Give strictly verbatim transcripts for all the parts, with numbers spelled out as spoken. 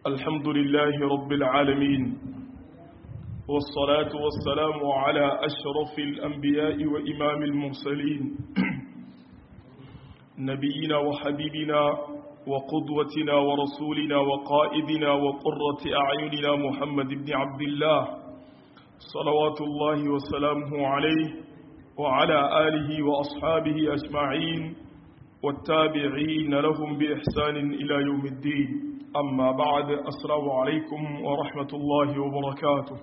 الحمد لله رب العالمين والصلاة والسلام على أشرف الأنبياء وإمام المرسلين نبينا وحبيبنا وقدوتنا ورسولنا وقائدنا وقرة أعيننا محمد بن عبد الله صلوات الله وسلامه عليه وعلى آله وأصحابه أجمعين والتابعين لهم بإحسان إلى يوم الدين أما بعد السلام عليكم ورحمة الله وبركاته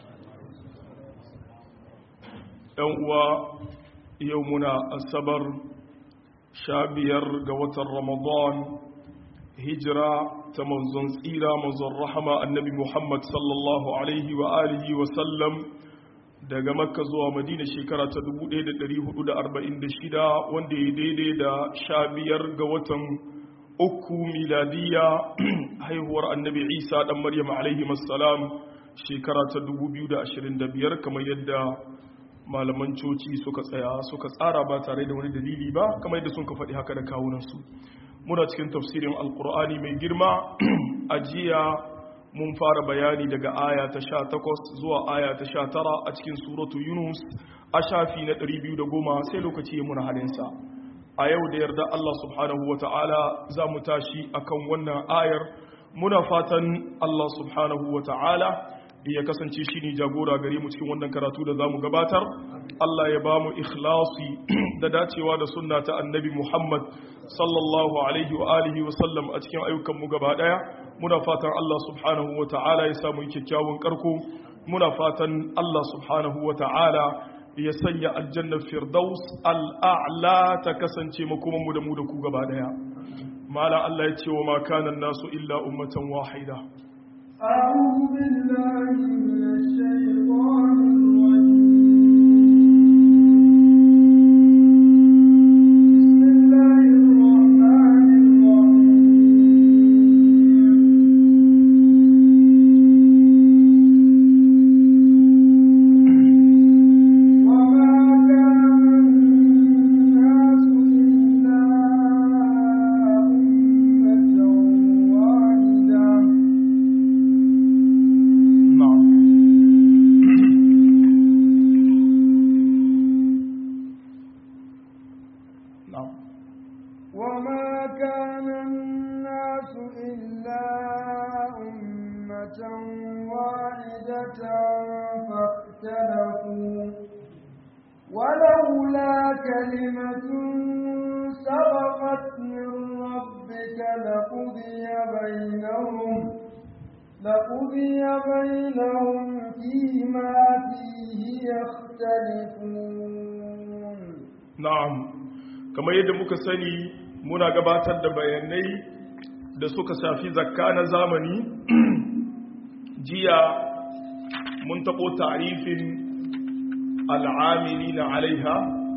يومنا السبر شابير قوة رمضان هجرة تمنزن إلى منزل رحمة النبي محمد صلى الله عليه وآله وسلم daga makka zuwa madina shekara ta dubu ɗaya da ɗari hudu da arba'in da shida wanda ya daidai da sha biyar ga watan uku miladiya haihuwar annabi isa ɗan maryam alaihi masalam shekara ta dubu biyu da ashirin da biyar kamar yadda malaman coci suka tsaya suka tsara ba tare da wani dalili ba kamar yadda sun ka faɗi haka da kawunansu muna cikin tafsirin alkur'ani mai girma a jiya mun fara bayani daga aya ta sha takwas zuwa aya ta sha tara a cikin suratu yunus a shafi na ɗari biyu da goma sai lokaci ya muna halinsa a yau da yarda Allah subhanahu wa ta'ala za mu tashi akan wannan ayar muna fatan Allah subhanahu wa ta'ala ya kasance shi ne jagora gare mu cikin wannan karatu da za mu gabatar Allah ya ba mu ikhlasi da dacewa da sunna ta annabi Muhammad sallallahu alaihi wa alihi wa sallam a cikin ayyukan mu gaba daya muna fatan Allah subhanahu wa ta'ala ya samu kyakkyawan karko muna fatan Allah subhanahu wa ta'ala ya sanya aljanna firdaus al'a'la ta kasance makoman mu da mu da ku gaba daya mala Allah ya ce wa ma kana nasu illa ummatan wahida أعوذ بالله من الشيطان الرجيم بسم الله الرحمن الرحيم وما كان الناس إلا أمة واحدة وما كان الناس إلا أمة واحدة فاختلفوا ولولا كلمة سبقت من ربك لقضي بينهم لقضي بينهم فيما فيه يختلفون نعم kamar yadda muka sani muna gabatar da bayanai da suka shafi zakka na zamani jiya mun taɓo tarifin al'amili na alaiha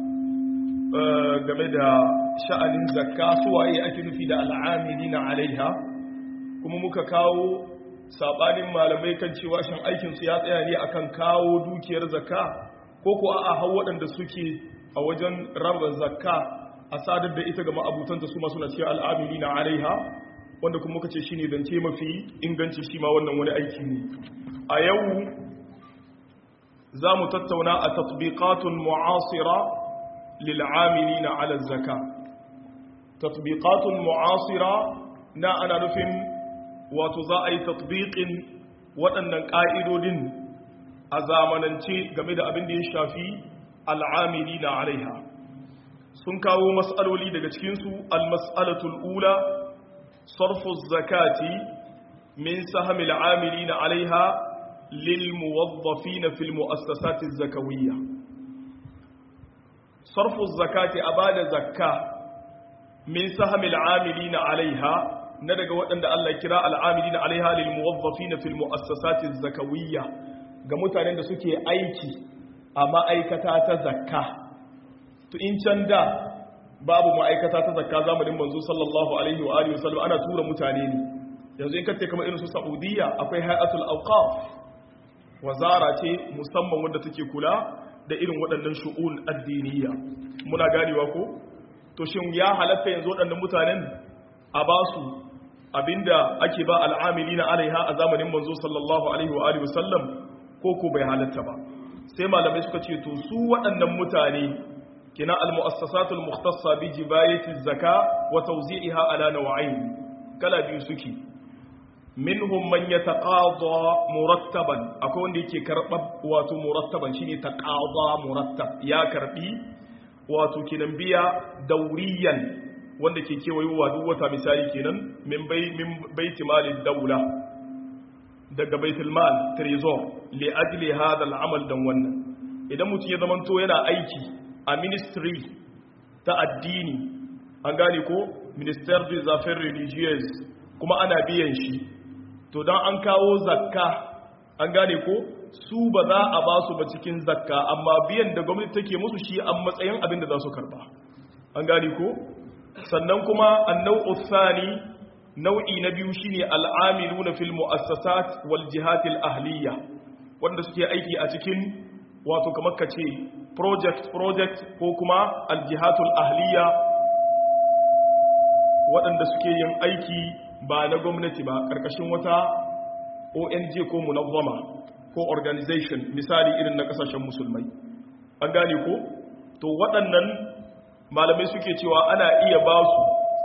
game da sha'anin zakka suwaye ake nufi da al'amili na alaiha kuma muka kawo saɓanin malamai kan cewa shan aikinsu ya tsaya ne akan kawo dukiyar zakka ko ko a hau waɗanda suke a wajen raba zakka a sadar da ita ga ma'abutanta su masu na cikin al'amili na alaiha wanda kuma muka ce shi ne zance mafi inganci shi ma wannan wani aiki ne a yau za mu tattauna a tatbiqatun mu'asira lil'amili na ala zaka tatbiqatun mu'asira na ana nufin wato za a yi tatbiqin waɗannan ƙa'idodin a zamanance game da abin da ya shafi al'amili na alaiha sun kawo mas'aloli daga cikinsu al-mas'alatul ula sarfu zakati min sahamil amilina alaiha lil muwaddafina fil mu'assasati zakawiyya sarfu zakati abada zakka min sahamil amilina alaiha na daga waɗanda Allah kira al-amilina alaiha lil muwaddafina fil mu'assasati zakawiyya ga mutanen da suke aiki a ma'aikata ta zakka to in can da babu ma'aikata ta zakka zamanin manzo sallallahu alaihi wa alihi wasallam ana tura mutane ne yanzu in kace kamar irin su Saudiya akwai hay'atul awqaf wazara ce musamman wanda take kula da irin waɗannan shu'un addiniya muna ganewa ko to shin ya halatta yanzu waɗannan mutanen a ba su abinda ake ba al'amilina alaiha a zamanin manzo sallallahu alaihi wa alihi wasallam ko ko bai halatta ba sai malamai suka ce to su waɗannan mutane kina al-mu'assasatul mukhtassa bi jibayati az-zaka wa tawzi'iha ala naw'ayn kala biyu suke minhum man yataqada murattaban akwai wanda yake karba wato murattaban shine taqada murattab ya karbi wato kinan biya dauriyan wanda ke kewayowa duk wata misali kenan min bai min baiti malid daula daga baitul mal trezor li ajli hada al'amal dan wannan idan mutum ya zamanto yana aiki a ministry ta addini an gane ko minister des affaires religieuses kuma ana biyan shi to dan an kawo zakka an gane ko su ba za a ba su ba cikin zakka amma biyan da gwamnati take musu shi a matsayin abin da za su karba an gane ko sannan kuma annau thani nau'i na biyu shine al'amiluna fil mu'assasat wal jihat al ahliya wanda suke aiki a cikin wato kamar kace project project ko kuma al jihat al ahliya waɗanda suke yin aiki ba na gwamnati ba karkashin wata O N G ko munazzama ko organization misali irin na kasashen musulmai an gane ko to waɗannan malamai suke cewa ana iya ba su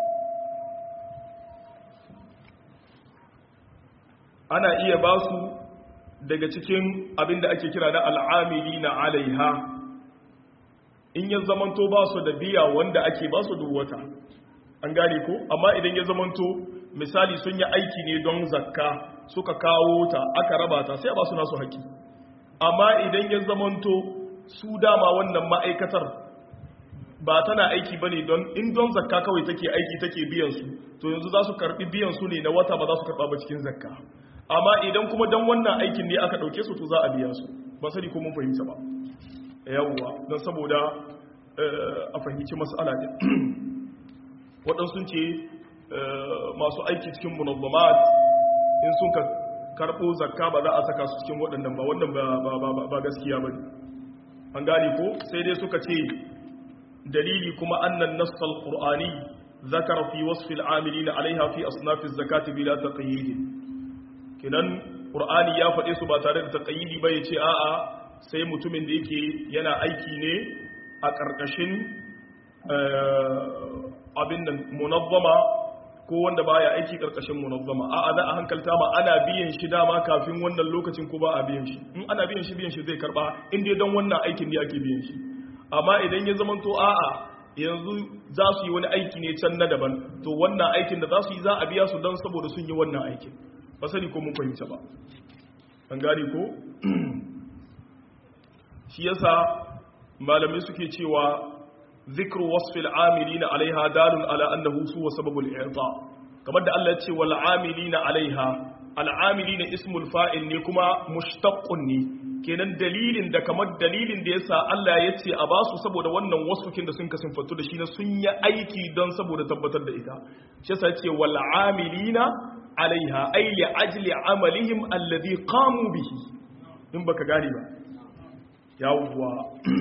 ana iya ba su daga cikin abin da ake kira da al'amili na alaiha in ya zamanto ba su da biya wanda ake ba su duk wata an gane ko amma idan ya zamanto misali sun yi aiki ne don zakka suka kawo ta aka raba ta sai a ba su nasu haƙi amma idan ya zamanto su dama wannan ma'aikatar ba tana aiki ba ne don in don zakka kawai take aiki take biyansu to yanzu za su karɓi biyansu ne na wata ba za su karɓa ba cikin zakka amma idan kuma don wannan aikin ne aka ɗauke su to za a biya su ba sani ko mun fahimta ba yawwa don saboda a fahimci mas'ala ne waɗansu ce masu aiki cikin munazzamat in sun ka karɓo zakka ba za a saka su cikin waɗannan ba wannan ba gaskiya ba ne an gane ko sai dai suka ce dalili kuma annan nassal qur'ani zakara fi wasfi al'amilina alaiha fi asnaf az-zakati bila taqyid kinan qur'ani ya faɗe su ba tare da taqyidi ba yace a'a sai mutumin da yake yana aiki ne a ƙarƙashin abin nan munazzama ko wanda baya aiki ƙarƙashin munazzama a'a za a hankalta ma ana biyan shi dama kafin wannan lokacin ko ba a biyan shi in ana biyan shi biyan shi zai karba in dai don wannan aikin ne ake biyan shi amma idan ya zama to a'a yanzu za su yi wani aiki ne can na daban to wannan aikin da za su yi za a biya su don saboda sun yi wannan aikin ba sani ko mun fahimta ba an gane ko shi yasa malamai suke cewa zikru wasfil amilina alaiha dalun ala annahu huwa sababul i'ta kamar da Allah ya ce wal amilina alaiha al amilina ismul fa'il ne kuma mushtaqqun ne kenan dalilin da kamar dalilin da yasa Allah ya ce a basu saboda wannan wasukin da sun kasanfantu da shi na sun yi aiki don saboda tabbatar da ita shi yasa ce wal amilina alaiha ay li ajli amalihim alladhi qamu bihi in baka gane ba yawwa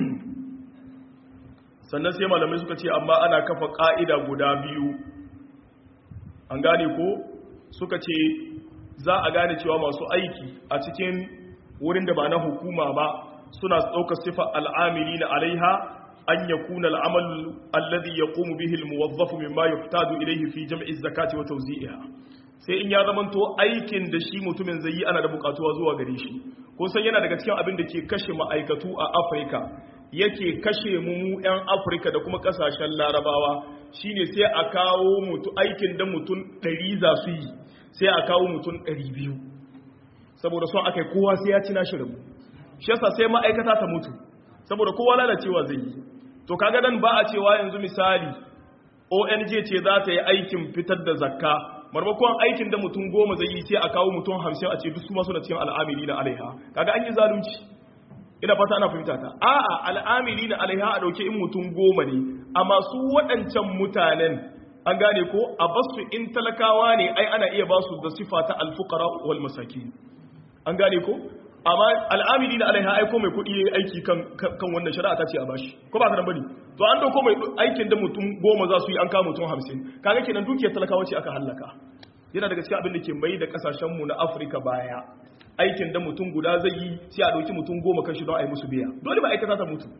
sannan sai malamai suka ce amma ana kafa ka'ida guda biyu an gane ko suka ce za a gane cewa masu aiki a cikin wurin da ba na hukuma ba suna ɗaukar sifa al'amili na alaiha an ya kuna al'amal alladhi ya ƙumu bihi al-muwazzafu mimma yuhtadu ilayhi fi jam'i zakati wa tawzi'iha sai in ya zamanto aikin da shi mutumin zai yi ana da bukatuwa zuwa gare shi ko san yana daga cikin abin da ke kashe ma'aikatu a Afirka yake kashe mu mu ƴan Afirka da kuma kasashen Larabawa shine sai a kawo mutu aikin da mutum ɗari za su yi sai a kawo mutum ɗari biyu saboda son akai kowa sai ya ci nashi rabu shi yasa sai ma'aikata ta mutu saboda kowa lalacewa zai yi to kaga dan ba a cewa yanzu misali O N G ce za ta yi aikin fitar da zakka marmakon aikin da mutum goma zai yi sai a kawo mutum hamsin a ce duk su ma suna cikin al'amili na alaiha kaga an yi zalunci ina fata ana fahimta ta a'a al'amili na alaiha a dauke in mutum goma ne amma su waɗancan mutanen an gane ko a basu in talakawa ne ai ana iya basu da sifa ta alfuqara wal masakin an gane ko amma al'amili na alaiha ai ko mai kuɗi yayi aiki kan kan wannan shari'a ta ce a bashi ko ba ka bane to an dauko mai aikin da mutum goma za su yi an kawo mutum hamsin kaga kenan dukiyar talakawa ce aka halaka yana daga cikin abin da ke mai da kasashen mu na Afirka baya aikin da mutum guda zai yi sai a dauki mutum goma kan shi don a yi musu biya dole ba aikata ta mutu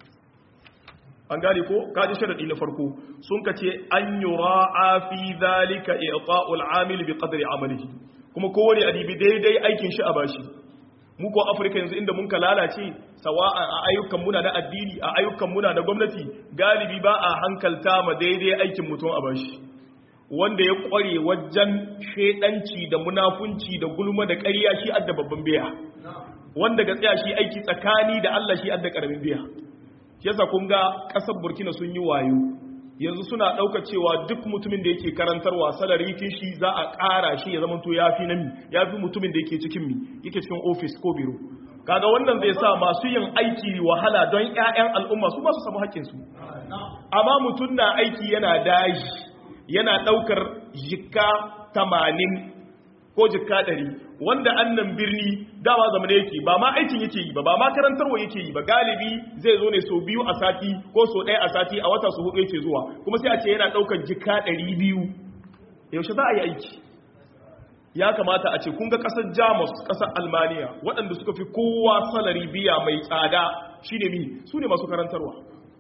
an gane ko kaji sharadi na farko sun kace an yura'a fi zalika i'ta'ul 'amil bi qadri 'amalihi kuma kowane adibi daidai aikin shi a bashi mu ko Afirka yanzu inda mun ka lalace sawa'a a ayyukan muna na addini a ayyukan muna na gwamnati galibi ba a hankalta ma daidai aikin mutum a bashi wanda ya kware wajen shedanci da munafunci da gulma da ƙarya shi adda babban biya wanda ga tsaya shi aiki tsakani da Allah shi adda karamin biya yasa kun ga ƙasar Burkina sun yi wayo yanzu suna ɗauka cewa duk mutumin da yake karantarwa salari kin shi za a ƙara shi ya zamanto yafi nami yafi mutumin da yake cikin mi yake cikin office ko biro kaga wannan zai sa masu yin aiki wahala don ƴaƴan al'umma su ba su samu haƙƙin su amma mutum na aiki yana dashi yana ɗaukar jikka tamanin ko jikka ɗari wanda annan birni dama zamane yake ba ma aikin yake yi ba ba ma karantarwa yake yi ba galibi zai zo ne sau biyu a sati ko sau ɗaya a sati a wata su hudu yake zuwa kuma sai a ce yana ɗaukar jikka ɗari biyu yaushe za a yi aiki ya kamata a ce kun ga ƙasar jamus ƙasar almaniya waɗanda suka fi kowa salari biya mai tsada shine mi su ne masu karantarwa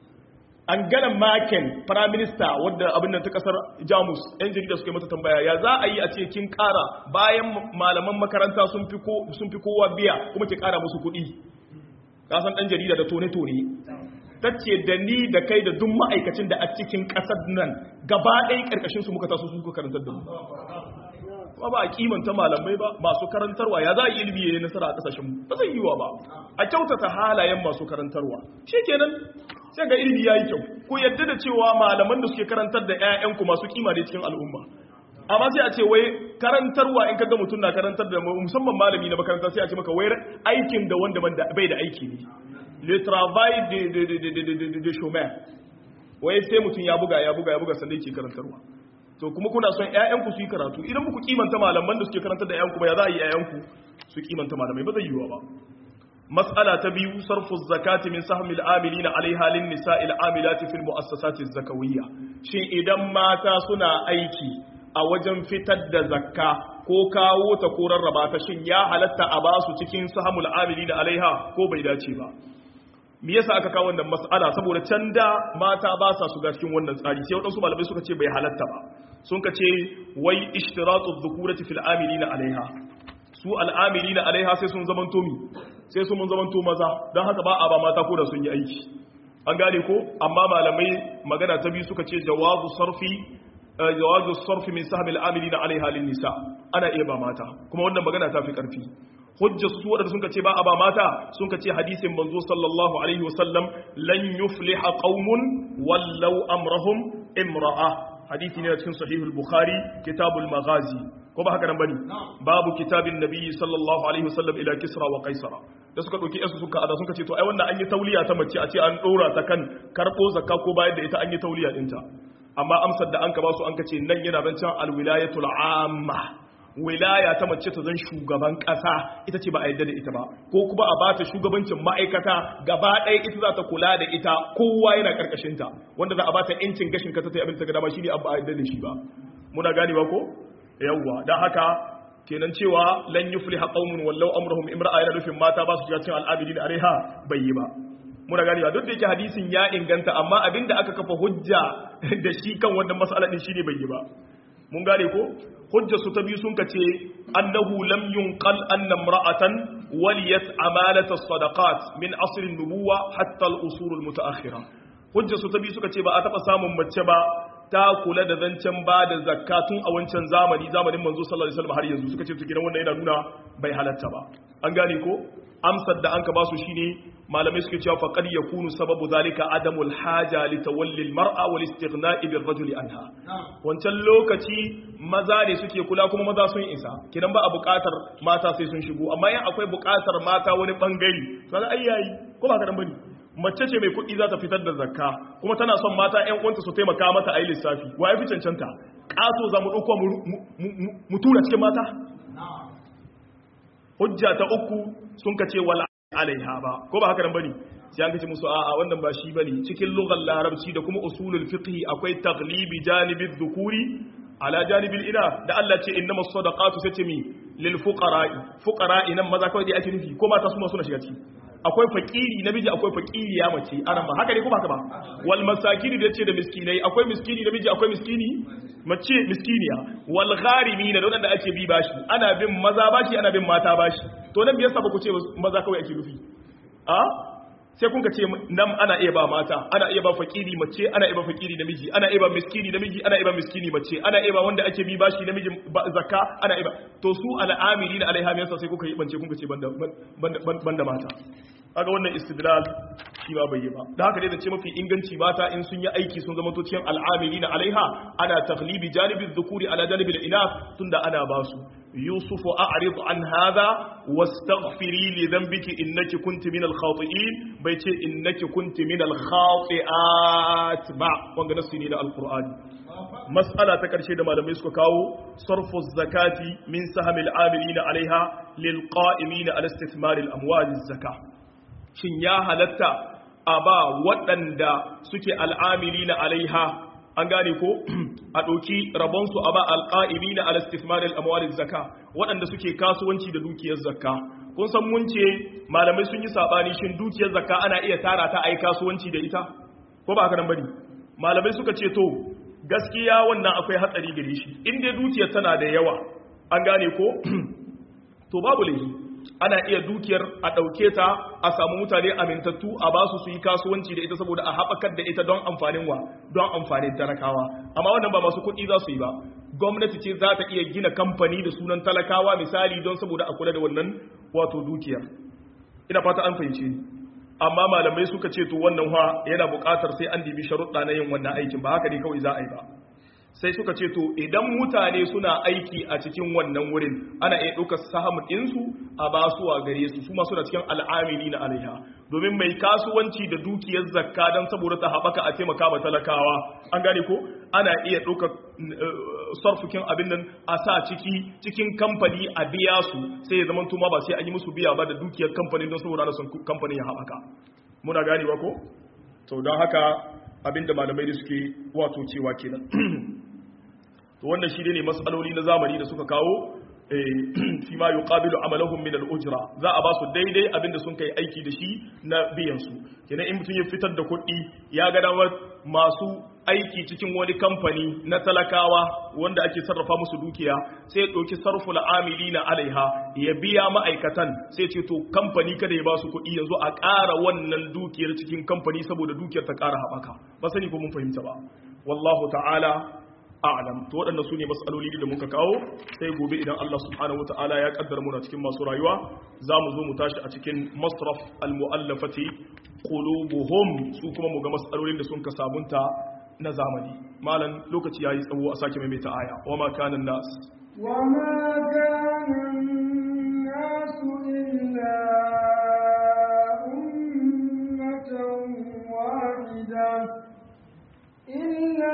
Angela Merkel Prime Minister wadda abin nan ta kasar Jamus yan jarida suka mata tambaya ya za a yi a ce kin kara bayan malaman makaranta sun fi ko sun fi kowa biya kuma ki kara musu kuɗi ka san dan jarida da tone tone tace da ni da kai da duk ma'aikacin da a cikin kasar nan gaba ɗaya karkashin su muka taso su suka karantar da mu ba ba a kimanta malamai ba masu karantarwa ya za a yi ilimi yayin nasara a kasashen mu ba zai yiwa ba a kyautata halayen masu karantarwa shikenan sai ga ilimi yayi kyau ku yadda da cewa malaman da suke karantar da ƴaƴanku masu kima ne cikin al'umma amma sai a ce wai karantarwa in kaga mutum na karantar da musamman malami na makaranta sai a ce maka wai aikin da wanda bai da aiki ne le travail de de de de de de chômeur wai sai mutum ya buga ya buga ya buga sannan yake karantarwa to kuma kuna son ƴaƴanku su yi karatu idan muku kimanta malaman da suke karantar da ƴaƴanku ba ya za a yi ƴaƴanku su kimanta malamai ba zai yiwa ba مسألة تبيو صرف الزكاة من سهم العاملين عليها للنساء العاملات في المؤسسات الزكوية شيء إذا ما تاسنا أيكي أوجن فتد زكاة ko kawo ta ko rarraba ta shin ya halatta a ba su cikin sahamul amilina alaiha ko bai dace ba me yasa aka kawo wannan mas'ala saboda can da mata ba sa su ga cikin wannan tsari sai wadansu malamai suka ce bai halatta ba sun ka ce wai ishtiratu dhukurati fil amilina alaiha su al'amilina alaiha sai sun zamanto mi sai sun mun zamanto maza don haka ba a ba mata ko da sun yi aiki an gane ko amma malamai magana ta biyu suka ce jawazu sarfi jawazu sarfi min sahmi al'amilina alaiha lin nisa ana iya ba mata kuma wannan magana ta fi karfi hujja su wadanda sun ce ba a ba mata sun ce hadisin manzo sallallahu alaihi wasallam lan yufliha qaumun wallau amrahum imra'a hadisi ne cikin sahihul bukhari kitabul maghazi ko ba haka nan bane babu kitabin nabiyyi sallallahu alaihi wasallam ila kisra wa qaisara da suka dauki yasu suka ada suka ce to ai wannan an yi tauliya ta mace a ce an dora ta kan karbo zakka ko bayar da ita an yi tauliya dinta amma amsar da an ka ba su an kace nan yana zancen alwilayatul amma wilaya ta mace ta zan shugaban kasa ita ce ba a yadda da ita ba ko kuma a bata shugabancin ma'aikata gaba ɗaya ita za ta kula da ita kowa yana karkashin ta wanda za a bata yancin gashin kasa ta yi abin ta ga dama shine abba a yadda da shi ba muna gane ba ko yawwa dan haka kenan cewa lan yufliha qaumun wallau amruhum imra'a yana nufin mata ba su shiga cikin al'abidin areha bai yi ba muna gane ba duk da yake hadisin ya inganta amma abinda aka kafa hujja da shi kan wannan mas'ala din shine bai yi ba mun gane ko hujja su ta biyu sun kace annahu lam yunqal anna imra'atan waliyat amalata as-sadaqat min asr an-nubuwa hatta al-usul al-mutaakhira hujja su ta biyu suka ce ba a taba samun mace ba ta kula da zancen ba da zakatun a wancan zamani zamanin manzo sallallahu alaihi wasallam har yanzu suka ce to gidan wannan yana nuna bai halatta ba an gane ko amsar da an ka basu shine malamai suke cewa faqad yakunu sababu zalika adamul haja li tawalli al mar'a wal istighna'i bir rajuli anha wancan lokaci maza ne suke kula kuma maza sun isa kidan ba a buƙatar mata sai sun shigo amma in akwai buƙatar mata wani bangare to ai yayi ko ba ka dan bane mace ce mai kuɗi za ta fitar da zakka kuma tana son mata ƴan uwanta su taimaka mata a yi lissafi wa ya fi cancanta ƙato za mu ɗauko mu tura cikin mata hujja ta uku sun ka ce wala alaiha ba ko ba haka nan bane sai an kace musu a'a wannan ba shi bane cikin lugar larabci da kuma usulul fiqh akwai taglibi janibi dhukuri ala janibil ina da Allah ce innamas sadaqatu sai ce mi lil fuqara'i fuqara'i nan maza kawai dai ake nufi ko mata su ma suna shiga ciki akwai fakiri namiji akwai fakiri ya mace anan ma haka ne ko ba haka ba wal masakini da ce da miskinai akwai miskini namiji akwai miskini mace miskiniya wal gharimin da wanda ake bi bashi ana bin maza bashi ana bin mata bashi to nan me yasa ba ku ce maza kawai ake nufi a sai kun ka ce nan ana iya ba mata ana iya ba fakiri mace ana iya ba fakiri namiji ana iya ba miskini namiji ana iya ba miskini mace ana iya ba wanda ake bi bashi namiji zakka ana iya ba to su al'amilina alaiha me yasa sai kuka yi bance kun ka ce banda banda mata kaga wannan istidlal shi ba bai yi ba da haka dai zance mafi inganci mata in sun yi aiki sun zama to cikin al'amilina alaiha ana taghlibi janibi dhukuri ala janibi al-inath tunda ana basu يوسف أعرض عن هذا واستغفري لذنبك إنك كنت من الخاطئين بيتي إنك كنت من الخاطئات مع وانغ نسيني القرآن مسألة تكرشي دما لما يسكو كاو صرف الزكاة من سهم العاملين عليها للقائمين على استثمار الأموال الزكاة شن يا هلتا أبا وطندا سكي العاملين عليها an gane ko a ɗauki rabonsu a ba alƙa'imi na alastifmanin amwalin zaka waɗanda suke kasuwanci da dukiyar zakka kun san mun ce malamai sun yi saɓani shin dukiyar zakka ana iya tara ta a yi kasuwanci da ita ko ba haka nan bane malamai suka ce to gaskiya wannan akwai hatsari gare shi in dai dukiyar tana da yawa an gane ko to babu laifi ana iya dukiyar a ɗauke ta a samu mutane amintattu a basu su yi kasuwanci da ita saboda a haɓakar da ita don amfanin wa don amfanin talakawa amma wannan ba masu kuɗi za su yi ba gwamnati ce za ta iya gina kamfani da sunan talakawa misali don saboda a kula da wannan wato dukiyar ina fata an fahimce ni amma malamai suka ce to wannan ha yana buƙatar sai an dibi sharuɗa na yin wannan aikin ba haka ne kawai za a yi ba sai suka ce to idan mutane suna aiki a cikin wannan wurin ana iya ɗaukar sahamun ɗinsu a basuwa gare su su ma suna cikin al'amili na alaiha domin mai kasuwanci da dukiyar zakka don saboda ta haɓaka a taimaka ma talakawa an gane ko ana iya ɗaukar sarfukin abin nan a sa ciki cikin kamfani a biya su sai ya zama tuma ba sai an yi musu biya ba da dukiyar kamfani don saboda ana son kamfanin ya haɓaka muna ganewa ko to don haka abinda malamai da suke wato cewa kenan to wannan shi ne matsaloli na zamani da suka kawo fi ma yuqabilu amalahum min al-ujra za a ba su daidai abinda sun kai aiki da shi na biyan su kenan in mutum ya fitar da kuɗi ya ga damar masu aiki cikin wani kamfani na talakawa wanda ake sarrafa musu dukiya sai ya ɗauki sarful amilina alaiha ya biya ma'aikatan sai ce to kamfani kada ya ba su kuɗi yanzu a ƙara wannan dukiyar cikin kamfani saboda dukiyar ta ƙara haɓaka ba sani ko mun fahimta ba wallahu ta'ala a'lam to waɗannan su ne matsaloli da muka kawo sai gobe idan Allah subhanahu wata'ala ya kaddara muna cikin masu rayuwa za mu zo mu tashi a cikin masraf al-mu'allafati qulubuhum su kuma mu ga matsalolin da sun ka sabunta na zamani malan lokaci yayi tsawo a sake maimaita aya wa ma kana nas wa ma kana nas illa ummatan wahida illa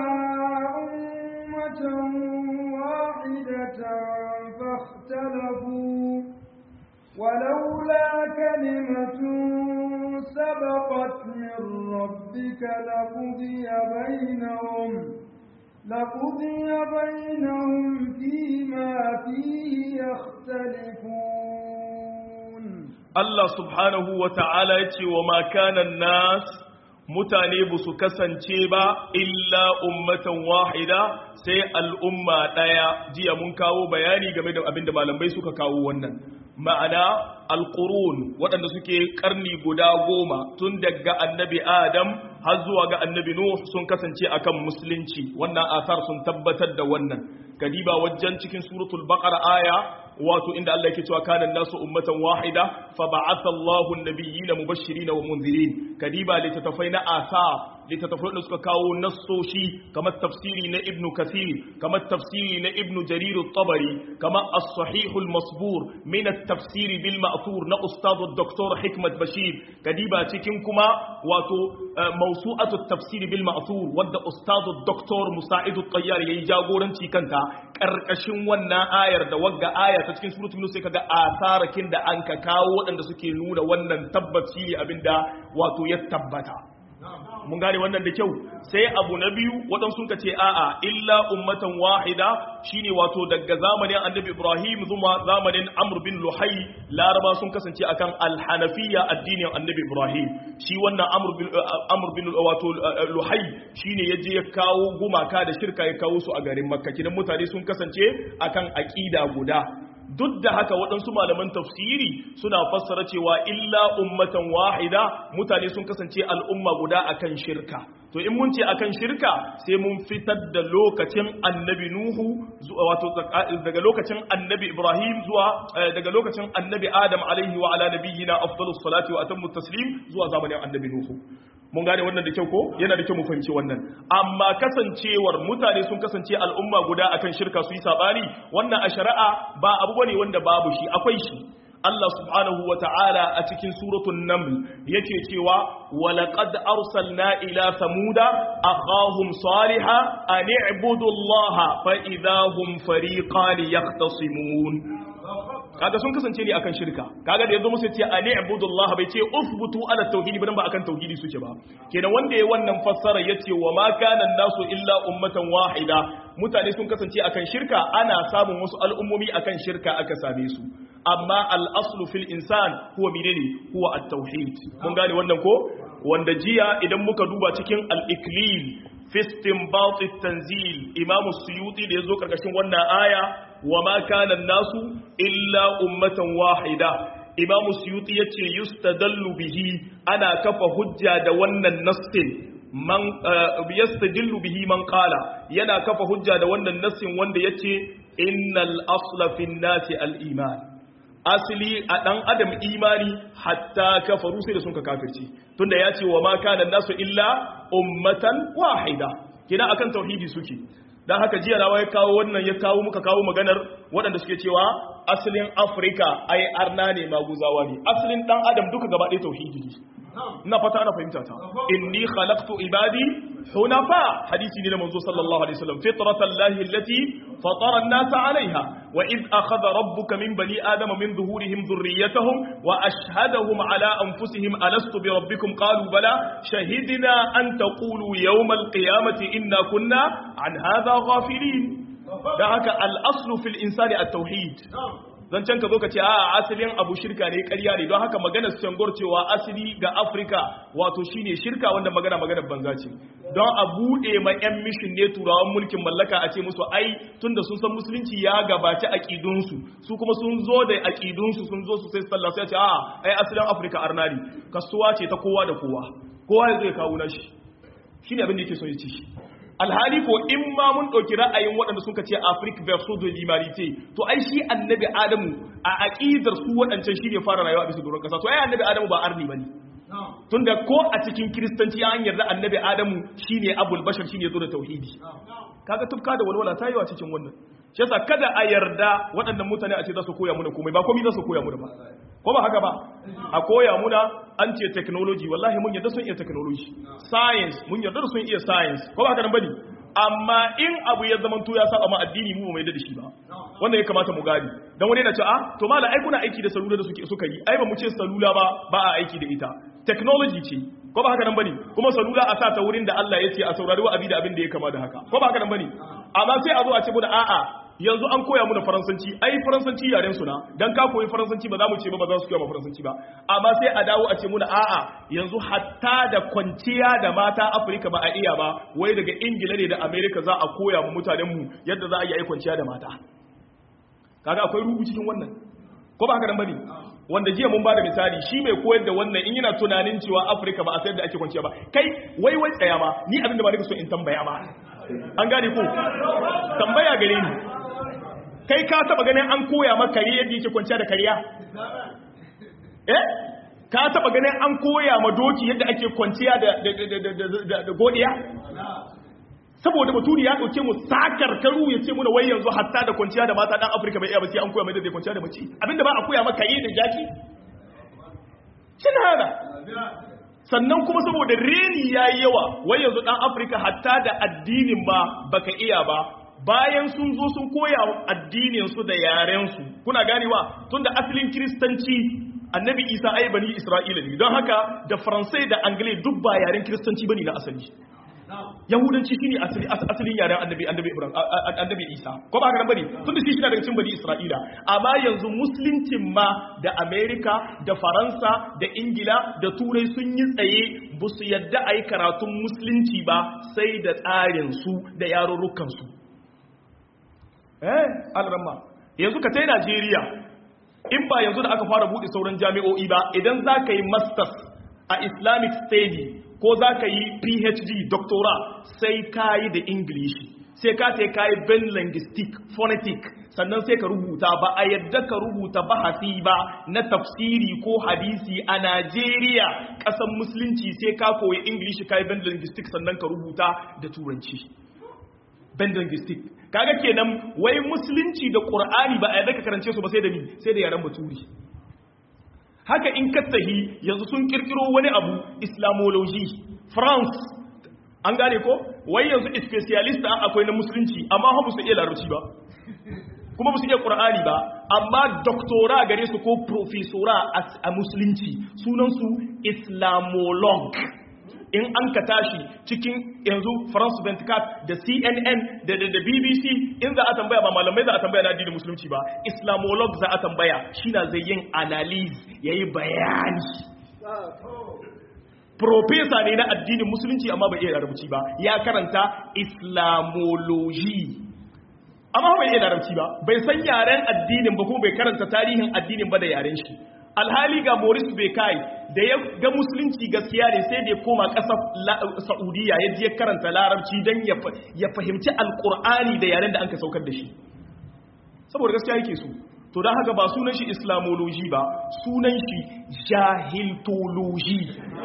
واحدة فاختلفوا ولولا كلمة سبقت من ربك لقضي بينهم لقضي بينهم فيما فيه يختلفون الله سبحانه وتعالى وما كان الناس mutane ba su kasance ba illa ummatan wahida sai al'umma ɗaya jiya mun kawo bayani game da abinda malamai suka kawo wannan ma'ana alqurun waɗanda suke karni guda goma tun daga annabi adam har zuwa ga annabi nuh sun kasance akan musulunci wannan asar sun tabbatar da wannan kadiba wajen cikin suratul baqara aya wato inda Allah yake cewa kana nasu ummatan wahida fa ba'atha Allahu an-nabiyyina mubashirin wa munzirin kadiba litatafai na asa litatafai da suka kawo nassoshi kamar tafsiri na ibn kathir kamar tafsiri na ibn jarir at-tabari kamar as-sahih al-masbur min at-tafsir bil ma'thur na ustad ad-doktor hikmat bashir kadiba cikin kuma wato mawsu'atu at-tafsir bil ma'thur wadda ustad ad-doktor musa'id at-tayyar yayi jagoranci kanta karkashin wannan ayar da wagga aya ta cikin suratul yunus sai kaga asarakin da an ka kawo waɗanda suke nuna wannan tabbaci abinda wato ya tabbata mun gane wannan da kyau. Sai abu na biyu waɗansu sun ce a'a illa ummatan wahida shine wato daga zamanin annabi Ibrahim zuwa zamanin Amr bin Luhai Laraba sun kasance akan al-Hanafiyya addinin annabi Ibrahim. Shi wannan Amr bin Amr bin wato Luhai shine yaje ya kawo gumaka da shirka ya kawo su a garin Makka. Kidan mutane sun kasance akan aqida guda. Duk da haka waɗansu malaman tafsiri suna fassara cewa illa ummatan wahida mutane sun kasance al'umma guda akan shirka. To in mun ce akan shirka sai mun fitar da lokacin annabi Nuhu wato daga lokacin annabi Ibrahim zuwa daga lokacin annabi Adam alaihi wa ala nabiyyina afdalus salati wa atammu taslim zuwa zamanin annabi Nuhu. Mun gane wannan da kyau ko yana da kyau mu fahimci wannan amma kasancewar mutane sun kasance al'umma guda akan shirka su yi sabani wannan a shari'a ba abu bane wanda babu shi akwai shi Allah subhanahu wa ta'ala a cikin suratul naml yake cewa walaqad arsalna ila samuda akhahum salihah an i'budu allaha fa idahum fariqan yaqtasimun. Kaga sun kasance ne akan shirka kaga da yazo musu ce ani ibudullah bai ce usbutu ala tauhidi ba akan tauhidi suke ba kenan wanda yayi wannan fassara yace wa ma kana nasu illa ummatan wahida mutane sun kasance akan shirka ana samun wasu al'ummomi akan shirka aka same su amma al-aslu fil insan huwa menene huwa at-tauhid mun gane wannan ko wanda jiya idan muka duba cikin al-iklil fi istinbat at-tanzil imam as-suyuti da yazo karkashin wannan aya wa ma kana nasu illa ummatan wahida imam as-suyuti yace yustadallu bihi ana kafa hujja da wannan nassin man yastadillu bihi man qala yana kafa hujja da wannan nassin wanda yace innal asla fin nasi al-iman asli a dan adam imani hatta kafaru sai da sun ka kafirci tunda yace wa ma kana nasu illa ummatan wahida kina akan tauhidi suke dan haka jiya rawa ya kawo wannan ya kawo muka kawo maganar waɗanda suke cewa asalin Afrika ai arna ne maguzawa ne asalin dan adam duka gaba ɗaya tauhidi ne ina fata ana fahimta ta inni khalaqtu ibadi hunafa hadisi ne na manzo sallallahu alaihi wasallam fitratan lahi allati fatara an-nas alaiha wa id akhadha rabbuka min bani adama min zuhurihim dhurriyyatahum wa ashhadahum ala anfusihim alastu bi rabbikum qalu bala shahidna an taqulu yawm al-qiyamati inna kunna an hadha ghafilin da haka al-aslu fil insani at-tauhid zan can ka zo ka ce a asalin abu shirka ne ƙarya ne don haka maganar sangor cewa asali ga Afirka wato shine shirka wanda magana maganar banza ce don a buɗe ma 'yan mishin ne turawan mulkin mallaka a ce musu ai tunda sun san musulunci ya gabaci aƙidunsu su kuma sun zo da aƙidunsu sun zo su sai sallah sai ce a ai asalin Afirka arna ne kasuwa ce ta kowa da kowa kowa ya zai kawo nashi shine abin da yake so ya ci shi alhali ko in ma mun ɗauki ra'ayin waɗanda suka ce Afrique verso de l'humanité to ai shi annabi Adamu a aqidar su waɗancan shi ne fara rayuwa a bisa doron ƙasa to ai annabi Adamu ba arni bane tunda ko a cikin kiristanci an yarda annabi Adamu shine abul bashar shine zo da tauhidi kaga tufka da walwala ta yi wa cikin wannan shi yasa kada a yarda waɗannan mutane a ce za su koya muna komai ba komai za su koya muna ba ko ba haka ba a koya muna an ce technology wallahi mun yarda sun iya technology science mun yarda sun iya science ko ba haka nan bane amma in abu ya zama to ya saba ma addini mu mai da shi ba wannan ya kamata mu gani dan wani yana cewa ah to mala ai kuna aiki da salula da suke suka yi ai ba mu ce salula ba ba a aiki da ita technology ce ko ba haka nan bane kuma salula a sa ta wurin da Allah ya ce a saurari wa abi da abin da ya kama da haka ko ba haka nan bane amma sai a zo a ce mu da a'a yanzu an koya mu da faransanci ai faransanci yaren su na dan ka koyi faransanci ba za mu ce ba ba za su koya ma faransanci ba amma sai a dawo a ce mu da a'a yanzu hatta da kwanciya da mata Afirka ba a iya ba wai daga Ingila ne da America za a koya mu mutanen mu yadda za a yi kwanciya da mata kaga akwai rubu cikin wannan ko ba haka nan bane wanda jiya mun bada misali shi mai koyar da wannan in yana tunanin cewa Afirka ba a sayar da ake kwanciya ba kai wai wai tsaya ma ni abin da ba nake so in tambaya ma an gane ko tambaya gare ni kai ka taba ganin an koya maka kare yadda yake kwanciya da kariya eh ka taba ganin an koya ma doki yadda ake kwanciya da da da godiya saboda baturi ya dauke mu sakar karu ya ce muna wai yanzu hatta da kwanciya da mata dan Afirka bai iya ba sai an koya mai da kwanciya da mace abinda ba a koya maka kare da jaki shin hada sannan kuma saboda reni yayi yawa wai yanzu dan Afirka hatta da addinin ba baka iya ba bayan sun zo sun koya addininsu da yarensu kuna ganewa tunda asalin kiristanci annabi isa ai bani isra'ila ne don haka da faransai da angle duk ba yaren kiristanci bane na asali yahudanci shine asali asalin yaren annabi annabi ibrahim annabi isa ko ba haka bane tunda shi shi daga cikin bani isra'ila amma yanzu musuluncin ma da america da faransa da ingila da turai sun yi tsaye ba su yadda ai karatun musulunci ba sai da tsarin su da yarurrukan su eh alramma yanzu ka tai Najeriya in ba yanzu da aka fara bude sauran jami'o'i ba idan za ka yi masters a islamic study ko za ka yi phd doctorate sai ka yi da english sai ka sai ka yi ben linguistic phonetic sannan sai ka rubuta ba a yadda ka rubuta bahasi ba na tafsiri ko hadisi a Najeriya kasan musulunci sai ka koyi english ka yi ben linguistic sannan ka rubuta da turanci ben linguistic kaga kenan wai musulunci da qur'ani ba a yadda ka karance su ba sai da ni sai da yaran baturi haka in ka tahi yanzu sun kirkiro wani abu islamology france an gane ko wai yanzu specialist akwai na musulunci amma ba su iya larabci ba kuma ba su iya qur'ani ba amma doctora gare su ko professora a musulunci sunan su islamolog in an ka tashi cikin yanzu France twenty-four da C N N da da B B C in za a tambaya ba malamai za a tambaya na addinin musulunci ba islamolog za a tambaya shi na zai yin analysis yayi bayani professor ne na addinin musulunci amma bai iya larabci ba ya karanta islamology amma bai iya larabci ba bai san yaren addinin ba kuma bai karanta tarihin addinin ba da yaren shi alhali ga Maurice Bucaille da ya ga musulunci gaskiya ne sai da ya koma ƙasar Saudiya ya je karanta larabci don ya fahimci alƙur'ani da yaren da an ka saukar da shi saboda gaskiya yake so to don haka ba sunan shi islamology ba sunan shi jahiltology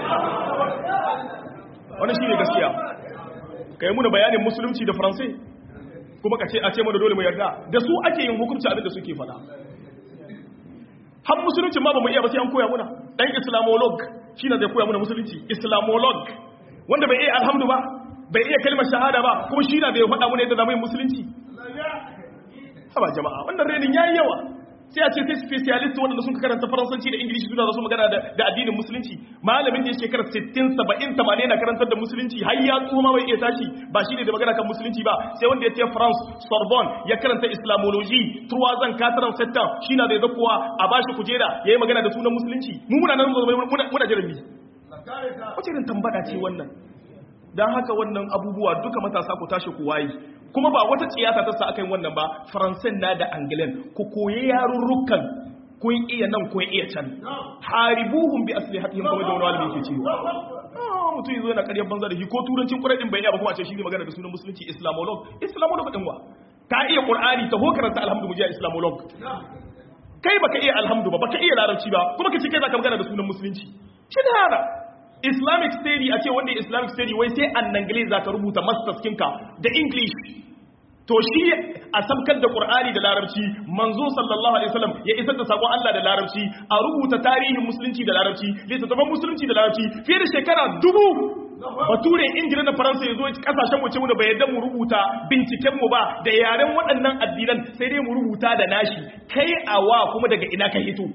wani shi ne gaskiya ka yi muna bayanin musulunci da faransai kuma ka ce a ce mana dole mu yarda da su ake yin hukunci abin da suke faɗa har musulunci ma ba mu iya ba sai an koya muna dan islamolog shi ne zai koya muna musulunci islamolog wanda bai iya alhamdu ba bai iya kalmar shahada ba kuma shi ne zai faɗa muna yadda zamu yi musulunci haba jama'a wannan renin yayi yawa sai a ce sai specialist wanda sun karanta faransanci da ingilishi suna da su magana da addinin musulunci malamin da ya shekara sittin saba'in tamanin na karantar da musulunci har ya tsoma bai iya tashi ba shi ne da magana kan musulunci ba sai wanda ya ce France Sorbonne ya karanta islamology turwazan kataran settan shi na da ya zakowa a bashi kujera ya yi magana da sunan musulunci mu muna nan muna jirami wace irin tambada ce wannan don haka wannan abubuwa duka matasa ku tashi ku waye kuma ba wata tsiyata ta sa akan wannan ba faransan na da angilan ku koyi yarurrukan kun iya nan kun iya can haribuhum bi aslihatihim kuma da wani yake cewa mutum yazo yana ƙaryar banza da shi ko turancin ƙuraɗin bai iya ba kuma a ce shi ne magana da sunan musulunci islamolog islamolog din wa ka iya qur'ani ta hokaranta alhamdu mujiya islamolog kai baka iya alhamdu ba baka iya larabci ba kuma kace kai zaka magana da sunan musulunci shi da haka Islamic study a ce wanda Islamic study wai sai an English za ka rubuta masters kinka da English to shi a sabkar da Qur'ani da Larabci manzo sallallahu alaihi wasallam ya isar da sakon Allah da Larabci a rubuta tarihin musulunci da Larabci littattafan musulunci da Larabci fiye da shekara dubu bature Ingila da Faransa yazo kasashen mu ce mu da bai yadda mu rubuta binciken mu ba da yaren waɗannan addinan sai dai mu rubuta da nashi kai awa kuma daga ina ka hito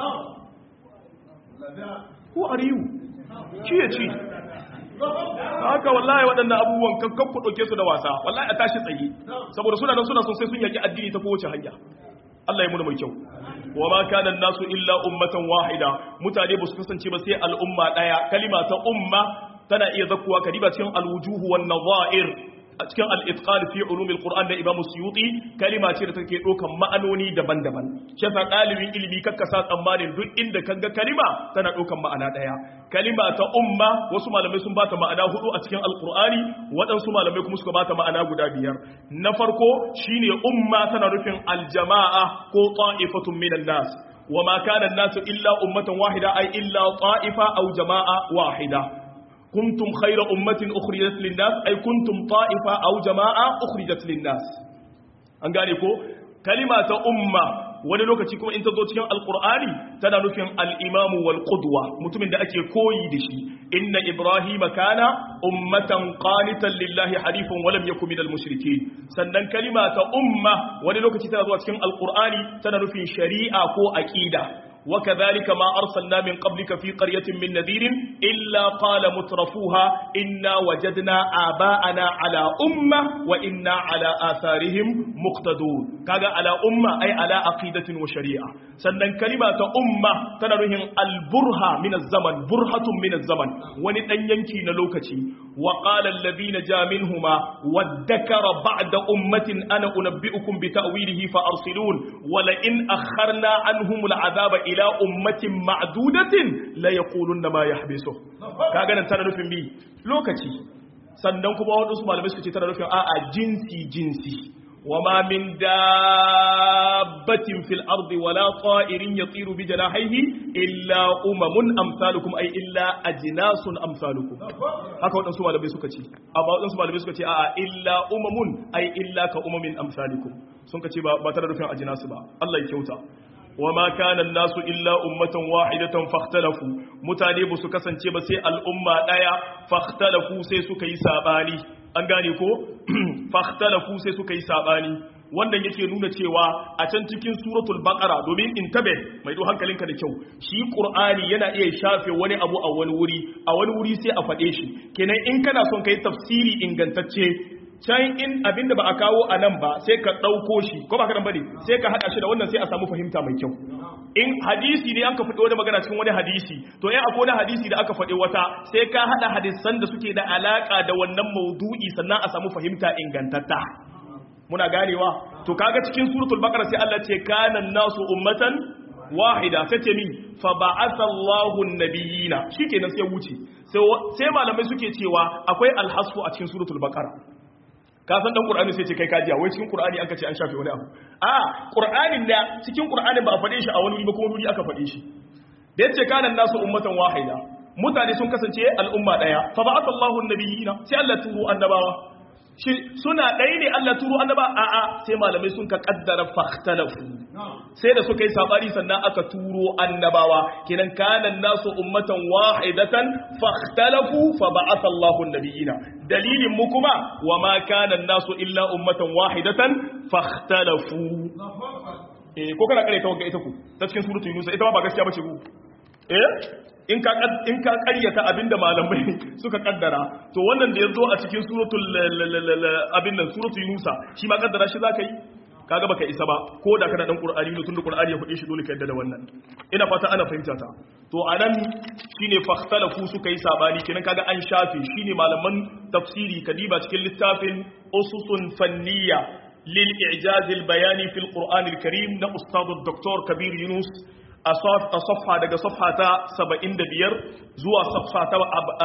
who are you shi ya ci haka wallahi waɗannan abubuwan kankan ku ɗauke su da wasa wallahi a tashi tsaye saboda suna nan suna son sai sun yaki addini ta kowace hanya Allah ya muna mai kyau wa ma kana nasu illa ummatan wahida mutane ba su kasance ba sai al'umma daya kalima ta umma tana iya zakkuwa kadiba cikin alwujuh wan nadha'ir a cikin al-itqan fi ulum al-Qur'an da Imam Suyuti kalima ce da take dokan ma'anoni daban-daban shi yasa dalibin ilimi kakkasa tsammanin duk inda kaga kalima tana dokan ma'ana daya kalima ta umma wasu malamai sun bata ma'ana hudu a cikin al-Qur'ani waɗansu malamai kuma suka bata ma'ana guda biyar na farko shine umma tana nufin al-jama'a ko ta'ifatun minan nas wama kana an-nasu illa ummatan wahida ay illa ta'ifa aw jama'a wahida kuntum khayra ummatin ukhrijat lin-nas ay kuntum ta'ifa aw jama'a ukhrijat lin-nas an gane ko kalima ta umma wani lokaci kuma in ta zo cikin alqur'ani tana nufin al-imam wal qudwa mutumin da ake koyi da shi inna ibrahima kana ummatan qanitan lillahi hanifan wa lam yakun minal mushrikeen sannan kalima ta umma wani lokaci tana zuwa cikin alqur'ani tana nufin shari'a ko aqida wa kadhalika ma arsalna min qablika fi qaryatin min nadirin illa qala mutrafuha inna wajadna aba'ana ala umma wa inna ala atharihim muqtadun kaga ala umma ay ala aqidatin wa shari'a sannan kalima ta umma tana nuhin alburha min az-zaman burhatun min az-zaman wani dan yanki na lokaci wa qala alladhina ja minhuma wadhakara ba'da ummatin ana unabbi'ukum bi ta'wilihi fa arsilun wa la in akharna anhum al'adaba ila ummatin ma'dudatin la yaquluna ma yahbisu kaga nan tana nufin bi lokaci sannan kuma wadansu malamai suka ce tana nufin a'a jinsi jinsi وما من دابة في الأرض ولا طائر يطير بجناحيه إلا أمم أمثالكم أي إلا أجناس أمثالكم هكذا waɗansu malamai suka ce amma waɗansu malamai suka ce a'a illa umamun ai illa ka umamin amsalikum sun ka ce ba tare da rufin ajinasu ba Allah ya kyauta wama kana nasu illa ummatan wahidatan fakhtalafu mutane ba su kasance ba sai al'umma daya fakhtalafu sai suka yi sabani an gane ko fakhtalafu sai suka yi sabani wannan yake nuna cewa a can cikin suratul baqara domin intabe mai do hankalinka da kyau shi qur'ani yana iya shafe wani abu a wani wuri a wani wuri sai a fade shi kenan in kana son kai tafsiri ingantacce can in abinda ba a kawo a nan ba sai ka ɗauko shi ko ba ka nan bane sai ka haɗa shi da wannan sai a samu fahimta mai kyau in hadisi ne an ka faɗi wani magana cikin wani hadisi to in akwai wani hadisi da aka faɗi wata sai ka haɗa hadisan da suke da alaƙa da wannan maudu'i sannan a samu fahimta ingantatta muna ganewa to kaga cikin suratul baqara sai Allah ce kana nasu ummatan wahida sai ce min fa ba'atha Allahu an-nabiyina shikenan sai wuce sai malamai suke cewa akwai alhasfu a cikin suratul baqara ka san dan qur'ani sai ce kai kajiya wai cikin qur'ani an ka ce an shafe wani abu a qur'anin da cikin qur'anin ba a fade shi a wani wuri ba kuma wuri aka fade shi da yace kana nasu ummatan wahida mutane sun kasance al'umma daya fa ba'atha Allahu an-nabiyina sai Allah turu annabawa shi suna ɗaya ne Allah turu annaba a a sai malamai sun ka kaddara fakhtalafu sai da suka yi sabari sannan aka turo annabawa kenan kana nasu ummatan wahidatan fakhtalafu fa ba'atha Allahu an-nabiyina dalilin mu kuma wa ma kana nasu illa ummatan wahidatan fakhtalafu eh ko kana kare ta wanga ita ku ta cikin suratul yunus ita ma ba gaskiya bace ku eh in ka in ka ƙaryata abinda malamai suka kaddara to wannan da yazo a cikin suratul abin nan suratul yunus shi ma kaddara shi zaka yi kaga baka isa ba ko da kana dan qur'ani ne tunda qur'ani ya fade shi dole ka yadda da wannan ina fata ana fahimta ta to anan shine fakhtalafu suka yi sabani kenan kaga an shafe shine malaman tafsiri kadiba cikin littafin ususun fanniya lil i'jaz al bayani fil qur'an al karim na ustad dr kabir yunus a safha daga safha ta saba'in da biyar zuwa safha ta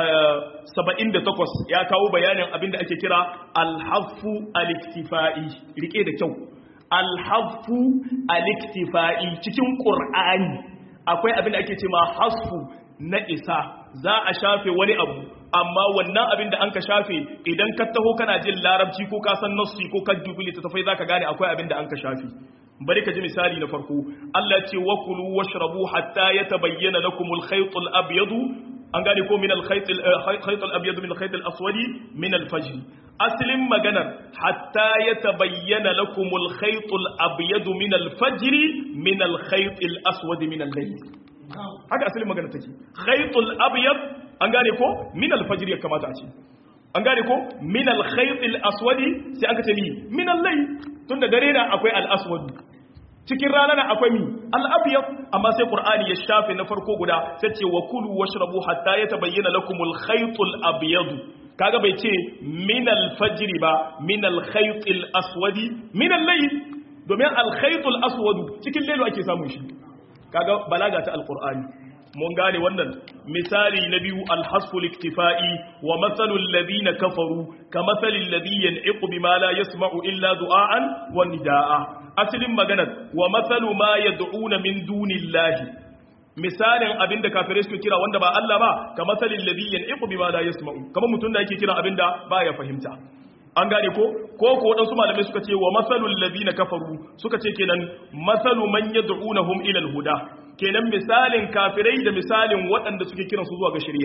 saba'in da takwas ya kawo bayanin abinda ake kira alhafu aliktifa'i rike da kyau alhafu aliktifa'i cikin qur'ani akwai abinda ake cewa hasfu na isa za a shafe wani abu amma wannan abinda an ka shafe idan ka taho kana jin larabci ko ka san nassi ko ka dubi ta tafai zaka gane akwai abinda an ka shafe bari ka ji misali na farko Allah ya ce wa kulu washrabu hatta yatabayyana lakum al-khayt al-abyad an gane ko min al-khayt al-khayt al-abyad min al-khayt al-aswad min al-fajr aslin maganar hatta yatabayyana lakum al-khayt al-abyad min al-fajr min al-khayt al-aswad min al-layl haka aslin maganar take khayt al-abyad an gane ko min al-fajr ya kamata a ce an gane ko min al-khayt al-aswad sai aka ce ni min al-layl tunda dare na akwai al-aswad cikin rana na akwai mi al-abyad amma sai qur'ani ya shafe na farko guda sai ce wa kulu washrabu hatta yatabayyana lakum al-khayt al-abyad kaga bai ce min al-fajr ba min al-khayt al-aswad min al-layl domin al-khayt al-aswad cikin laylo ake samun shi kaga balaga ta al-qur'ani mun gane wannan misali na biyu alhasful iktifa'i wa mathalul ladina kafaru kamathalil ladhi yan'iqu bima la yasma'u illa du'aan wa nidaa aslin magana wa mathalu ma yad'una min dunillahi misalin abinda kafirai suke kira wanda ba Allah ba kamathalil ladhi yan'iqu bima la yasma'u kamar mutun da yake kira abinda baya fahimta an gane ko ko ko wadansu malamai suka ce wa mathalul ladina kafaru suka ce kenan mathalu man yad'unahum ila al-huda kenan misalin kafirai da misalin waɗanda suke kiran su zuwa ga shari'a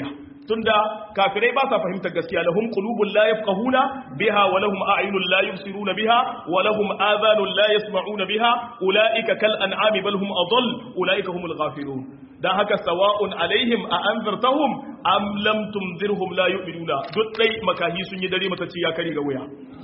tunda kafirai ba sa fahimtar gaskiya lahum qulubun la yafqahuna biha wa lahum a'yunun la yubsiruna biha wa lahum adhanun la yasma'una biha ulaika kal an'ami bal hum adall ulaika humul ghafilun dan haka sawa'un alaihim a anzartahum am lam tunzirhum la yu'minuna duk dai makahi sun yi dare mata ci ya kare ga wuya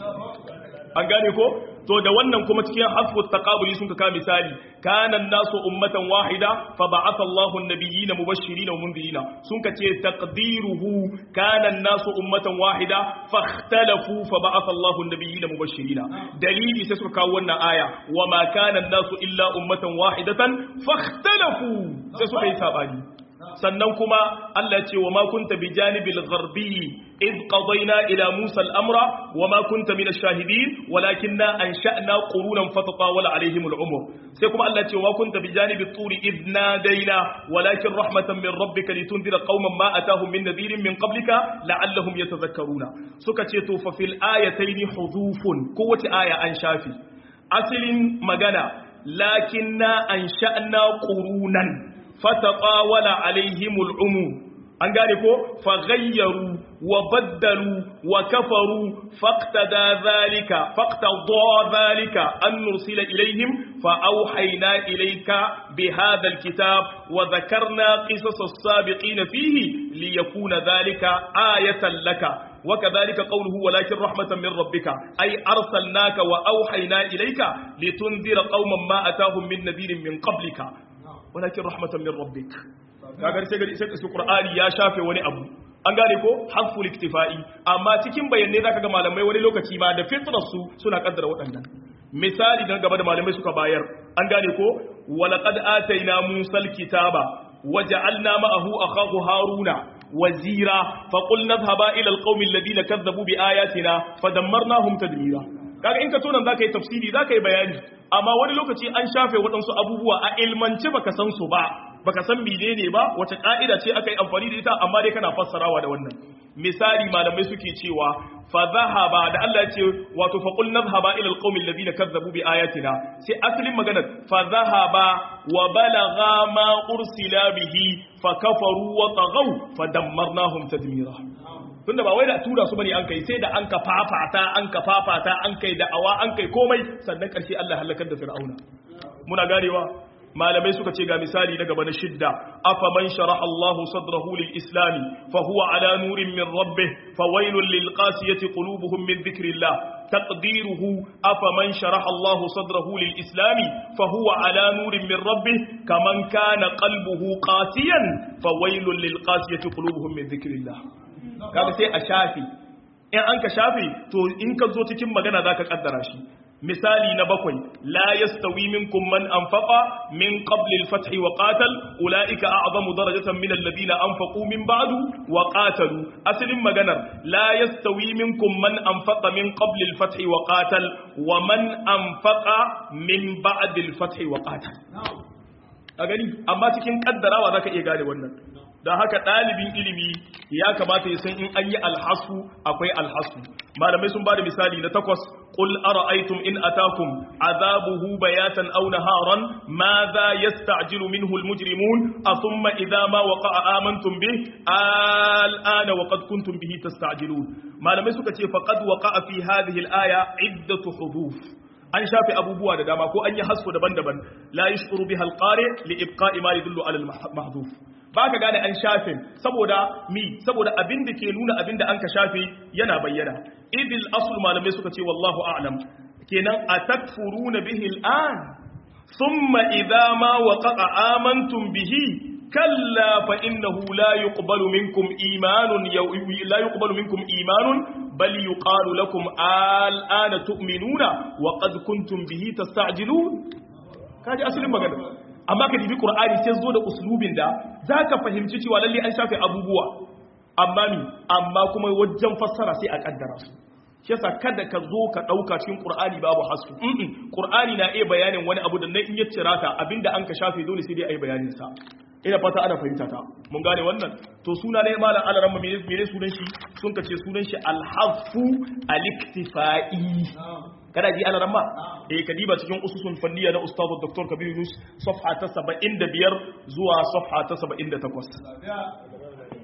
an gane ko to da wannan kuma cikin hasbu taqabuli sun ka misali kana nasu ummatan wahida fa ba'atha Allahu an-nabiyina mubashirin wa mundirina sun ka ce taqdiruhu kana nasu ummatan wahida fakhtalafu fa ba'atha Allahu an-nabiyina mubashirin dalili sai suka kawo wannan aya wa ma kana nasu illa ummatan wahidatan fakhtalafu sai suka yi sabani sannan kuma Allah ya ce wa ma kunta bi janibil gharbi id qadayna ila Musa al-amra wa ma kunta min ash-shahidin walakinna ansha'na qurunan fatatawala alaihim al-umr sai kuma Allah ya ce wa kunta bi janibit turi id nadayna walakin rahmatan min rabbika litundira qauman ma atahum min nadhirin min qablika la'allahum yatadhakkaruna suka ce to fa fil ayatayn hudufun kowace aya an shafi asalin magana lakinna ansha'na qurunan fataqawala alaihimul umur an gane ko faghayyaru wa baddalu wa kafaru faqtada dhalika faqtada dhalika an nursila ilaihim fa awhayna ilayka bihadha alkitab wa dhakarna qisas as-sabiqin fihi liyakuna dhalika ayatan laka وكذلك قوله ولكن رحمة من ربك أي أرسلناك وأوحينا إليك لتنذر قوما ما أتاهم من نذير من قبلك walakin rahmatan min rabbik kaga sai ga sai Qur'ani ya shafe wani abu an gane ko harful iktifai amma cikin bayanai zaka ga malamai wani lokaci ma da fitrar su suna kaddara waɗannan misali dan gaba da malamai suka bayar an gane ko walaqad ataina musal kitaba waja'alna ma'ahu akhahu haruna wazira faqulna idhhaba ila alqaumi alladhina kazzabu biayatina fadammarnahum tadmira kaga in ka tona zaka yi tafsiri zaka yi bayani amma wani lokaci an shafe waɗansu abubuwa a ilmance baka san su ba baka san menene ba wace ka'ida ce aka yi amfani da ita amma dai kana fassarawa da wannan misali malamai suke cewa fa dhahaba da Allah ya ce wato fa qul nadhhaba ila alqawmi alladhina kazzabu bi ayatina sai asalin maganar fa dhahaba wa balagha ma ursila bihi fa kafaru wa taghaw fa dammarnahum tadmira tunda ba wai da tura su bane an kai sai da an ka fafata an ka fafata an kai da'awa an kai komai sannan karshe Allah halakar da fir'auna muna garewa malamai suka ce ga misali na gaba na shidda afa man sharaha Allah sadrahu lil islam fa huwa ala nurin min rabbih fa waylun lil qasiyati qulubuhum min dhikrillah taqdiruhu afa man sharaha Allah sadrahu lil islam fa huwa ala nurin min rabbih kaman kana qalbuhu qasiyan fa waylun lil qasiyati qulubuhum min dhikrillah kaga sai a shafi in an ka shafi to in ka zo cikin magana zaka kaddara shi misali na bakwai la yastawi minkum man anfaqa min qabli al-fath wa qatal ulaika a'zamu darajatan min alladhina anfaqu min ba'du wa qatalu aslin maganar la yastawi minkum man anfaqa min qabli al-fath wa qatal wa man anfaqa min ba'di al-fath wa qatal a gani amma cikin kaddarawa zaka iya gane wannan da haka ɗalibin ilimi ya kamata ya san in an yi alhasu akwai alhasu malamai sun ba da misali na takwas qul ara'aytum in atakum azabuhu bayatan aw naharan madha yasta'jilu minhu almujrimun athumma idha ma waqa'a amantum bih al'ana wa qad kuntum bihi tasta'jilun malamai suka ce faqad waqa'a fi hadhihi al-aya iddatu huduf an shafe abubuwa da dama ko an yi hasfu daban-daban la yashkuru biha al-qari li ibqa'i ma yadullu ala al-mahdhuf ba ka gane an shafe saboda mi saboda abin da ke nuna abin da an ka shafe yana bayyana idil asul malamai suka ce wallahu a'lam kenan atakfuruna bihi al'an thumma idza ma waqa'a amantum bihi kalla fa innahu la yuqbalu minkum imanun la yuqbalu minkum imanun bal yuqalu lakum al'ana tu'minuna wa qad kuntum bihi tasta'jilun kaji asalin magana amma ka dibi qur'ani sai zo da uslubin da zaka fahimci cewa lalle an shafe abubuwa amma mi amma kuma wajen fassara sai a kaddara su shi yasa kada ka zo ka dauka cikin qur'ani babu hasu mm qur'ani na iya bayanin wani abu da nan in ya cira ta abinda an ka shafe dole sai dai ayi bayanin sa ina fata ana fahimta ta mun gane wannan to suna ne malam alaramma me ne sunan shi sun kace sunan shi al-hafu al-iktifai kada ji alaramma eh kadiba cikin ususun fanniya na ustadu Dr. Kabir Yunus safha ta saba'in da biyar zuwa safha ta saba'in da takwas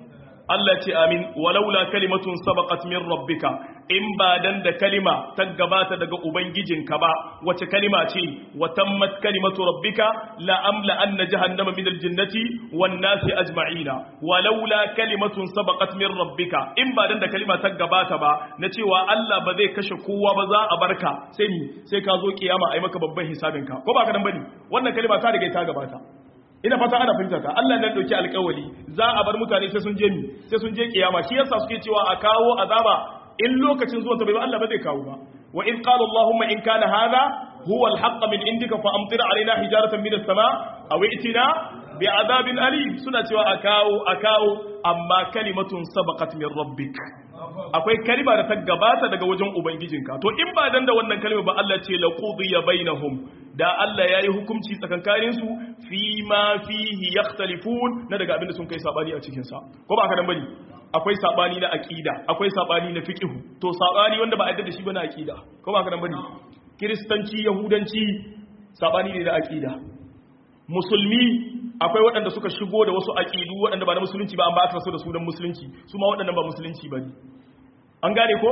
Allah ce amin walaula kalimatun sabaqat min rabbika in ba dan da kalima ta gabata daga ubangijinka ba wace kalima ce wa tammat kalimatu rabbika la amla anna jahannama min aljannati wan nasi ajma'ina walaula kalimatun sabaqat min rabbika in ba dan da kalima ta gabata ba na cewa Allah ba zai kashe kowa ba za a barka sai ni sai ka zo kiyama ai maka babban hisabinka ko ba ka dan bane wannan kalima ta riga ta gabata ina fata ana fahimta ta Allah ne dauki alƙawari za a bar mutane sai sun je ni sai sun je kiyama shi yasa suke cewa a kawo azaba in lokacin zuwa ta bai ba Allah ba zai kawo ba wa in qala allahumma in kana hadha huwa alhaq min indika fa amtir alaina hijaratan min as-sama aw itina bi'adabin alim suna cewa a kawo a kawo amma kalimatun sabaqat min rabbik akwai kalima da ta gabata daga wajen ubangijinka to in ba dan da wannan kalima ba Allah ce la qudiya bainahum da Allah yayi hukunci tsakankanin su fi ma fihi yakhtalifun na daga abinda sun kai sabani a cikin sa ko ba ka dan bane akwai sabani na aqida akwai sabani na fiqh to sabani wanda ba a yarda da shi ba na aqida ko ba ka dan bane kristanci yahudanci sabani ne da aqida musulmi akwai waɗanda suka shigo da wasu aqidu waɗanda ba na musulunci ba amma aka so da sunan musulunci su ma waɗannan ba musulunci bane an gane ko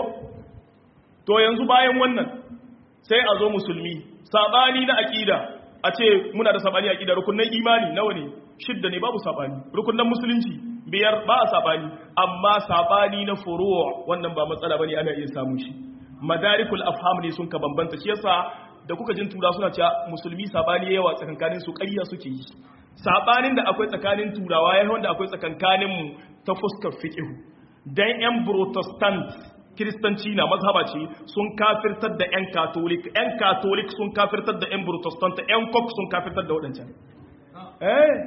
to yanzu bayan wannan sai a zo musulmi sabani na aqida a ce muna da sabani aqida rukunin imani nawa ne shidda ne babu sabani rukunin musulunci biyar ba a sabani amma sabani na furu' wannan ba matsala bane ana iya samu shi madarikul afham ne sun ka bambanta shi yasa da kuka jin tura suna cewa musulmi sabani yawa tsakankanin su ƙarya suke yi sabanin da akwai tsakanin turawa yayin wanda akwai tsakankanin mu ta fuskar fiqh dan yan protestant kiristanci na mazhaba ce sun kafirtar da yan catholic yan catholic sun kafirtar da yan protestant yan kok sun kafirtar da wadancan eh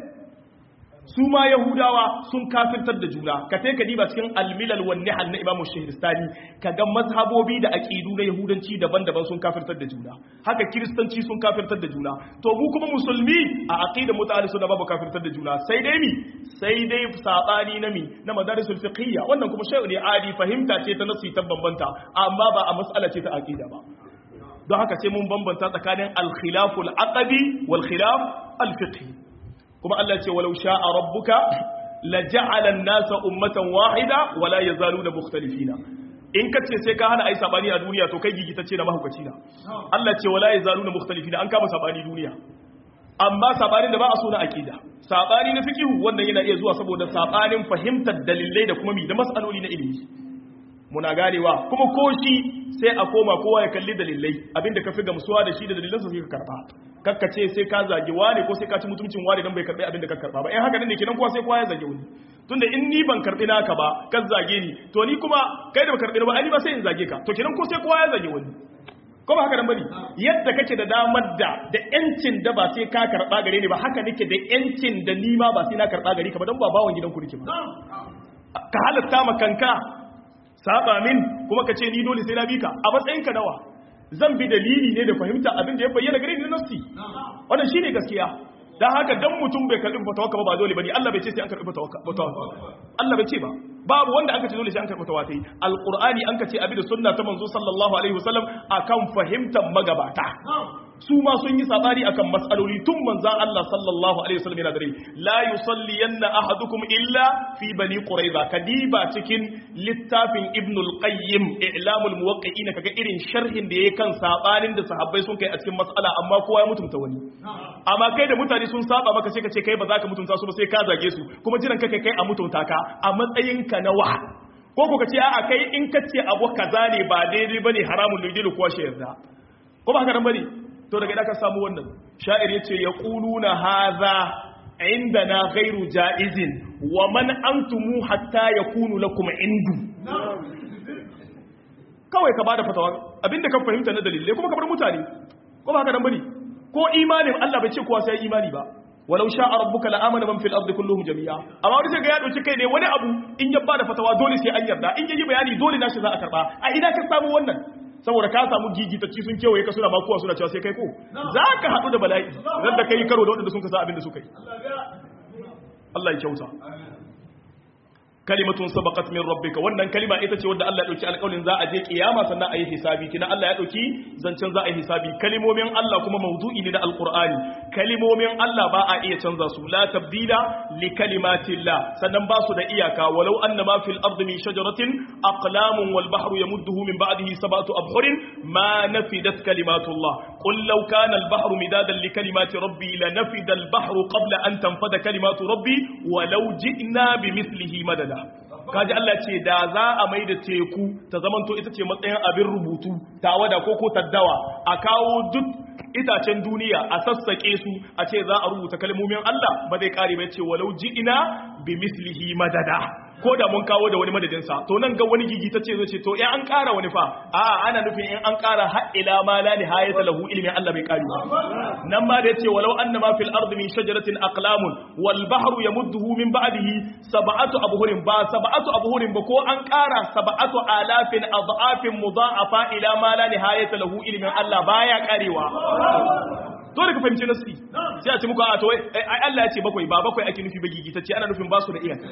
su ma yahudawa sun kafirtar da juna ka sai ka diba cikin al-milal wan nihal na imamu shahristani kaga mazhabobi da aqidu na yahudanci daban-daban sun kafirtar da juna haka kiristanci sun kafirtar da juna to mu kuma musulmi a aqidar mutane su da babu kafirtar da juna sai dai mi sai dai sabani na mi na madarisul fiqhiyya wannan kuma shay'un adi fahimta ce ta nasu ta bambanta amma ba a mas'ala ce ta aqida ba don haka sai mun bambanta tsakanin al-khilaful aqdi wal khilaf al-fiqhi kuma Allah ce walau sha'a rabbuka la ja'ala an-nasa ummatan wahida wala yazaluna mukhtalifina in kace sai ka hana ai sabani a duniya to kai gigitacce da mahaukaci na Allah ce wala yazaluna mukhtalifina an kama sabani duniya amma sabanin da ba a so na akida sabani na fiqh wannan yana iya zuwa saboda sabanin fahimtar dalilai da kuma mi da mas'aloli na ilimi muna ganewa kuma ko shi sai a koma kowa ya kalli dalilai abinda ka fi gamsuwa da shi da dalilansa sai ka karba kakkace sai ka zage wani ko sai ka ci mutuncin wani dan bai karbi abinda ka karba ba in haka ne kenan kowa sai kowa ya zage wani tunda in ni ban karbi naka ba kan zage ni to ni kuma kai da ba karbi ba ai ba sai in zage ka to kenan ko sai kowa ya zage wani ko ba haka nan bane yadda kake da damar da da yancin da ba sai ka karba gare ni ba haka nake da yancin da ni ma ba sai na karba gare ka ba dan ba bawon gidan ku nake ba ka halatta ma kanka saba min kuma ka ce ni dole sai na bi ka a matsayin ka nawa zan bi dalili ne da fahimta abin da ya bayyana gare ni na nafsi wannan shine gaskiya dan haka dan mutum bai karbi fatawa ba ba dole bane Allah bai ce sai an karbi fatawa Allah bai ce ba babu wanda aka ce dole sai an karbi fatawa tai alqur'ani an ka ce abi da sunna ta manzo sallallahu alaihi wasallam akan fahimtar magabata su ma sun yi sabari akan mas'aloli tun manzan Allah sallallahu alaihi wasallam yana dare la yusalliyanna ahadukum illa fi bani quraiza kadiba cikin littafin ibn al-qayyim i'lamul muwaqqi'in kaga irin sharhin da yake kan sabanin da sahabbai sun kai a cikin mas'ala amma kowa ya mutunta wani amma kai da mutane sun saba maka sai ka ce kai ba za ka mutunta su ba sai ka zage su kuma jiran kai kai a mutunta ka a matsayin ka na wa ko ko ka ce a'a kai in ka ce abu kaza ne ba daidai bane haramun ne dole kuwa shi yarda ko ba haka nan bane to daga ina ka samu wannan sha'ir yace yaquluna hadha indana ghairu jaizin wa man antumu hatta yakunu lakum indu kawai ka bada fatawa abinda ka fahimta na dalilai kuma ka bar mutane ko ba haka nan bane ko imanin Allah bai ce kowa sai imani ba walau sha'a rabbuka la amana man fil ardi kulluhum jami'a amma wani sai ga ya dauki kai ne wani abu in ya bada fatawa dole sai an yarda in yayi bayani dole nashi za a karba a ina ka samu wannan saboda ka samu gigitacci sun kewaye ka suna makuwa suna cewa sai kai ko za ka haɗu da bala'i zan da kai karo da waɗanda sun kasa abin da suka yi Allah ya kyauta kalimatun sabaqat min rabbika wannan kalima ita ce wanda Allah ya dauki alƙawarin za a je kiyama sannan a yi hisabi kina Allah ya dauki zancen za a yi hisabi kalimomin Allah kuma mawdu'i ne na alqur'ani kalimomin Allah ba a iya canza su la tabdila li kalimatillah sannan ba su da iyaka walau annama fil ardi min shajaratin aqlamun wal bahru yamudduhu min ba'dihi sab'atu abhurin ma nafidat kalimatullah qul law kana al bahru midadan li kalimati rabbi lanafida al bahru qabla an tanfada kalimatu rabbi walau ji'na bimithlihi madada kaji Allah ce da za a mai da teku ta zamanto ita ce matsayin abin rubutu tawada ko ko taddawa a kawo duk itacen duniya a sassake su a ce za a rubuta kalmomin Allah ba zai kare ba ce walau ji'ina bi mislihi madada ko da mun kawo da wani madadin sa to nan ga wani gigi ta ce zai ce to in an kara wani fa a ana nufin in an kara har ila ma la nihayata lahu ilmin Allah bai kare ba nan ma da yace walau annama fil ardi min shajaratin aqlamun wal bahru yamudduhu min ba'dihi sab'atu abhurin ba sab'atu abhurin ba ko an kara sab'atu alafin adhafin mudha'afa ila ma la nihayata lahu ilmin Allah baya karewa dole ka fahimci nasi sai a ce muku a to ai Allah ya ce bakwai ba bakwai ake nufi ba gigi ta ce ana nufin ba su da iyaka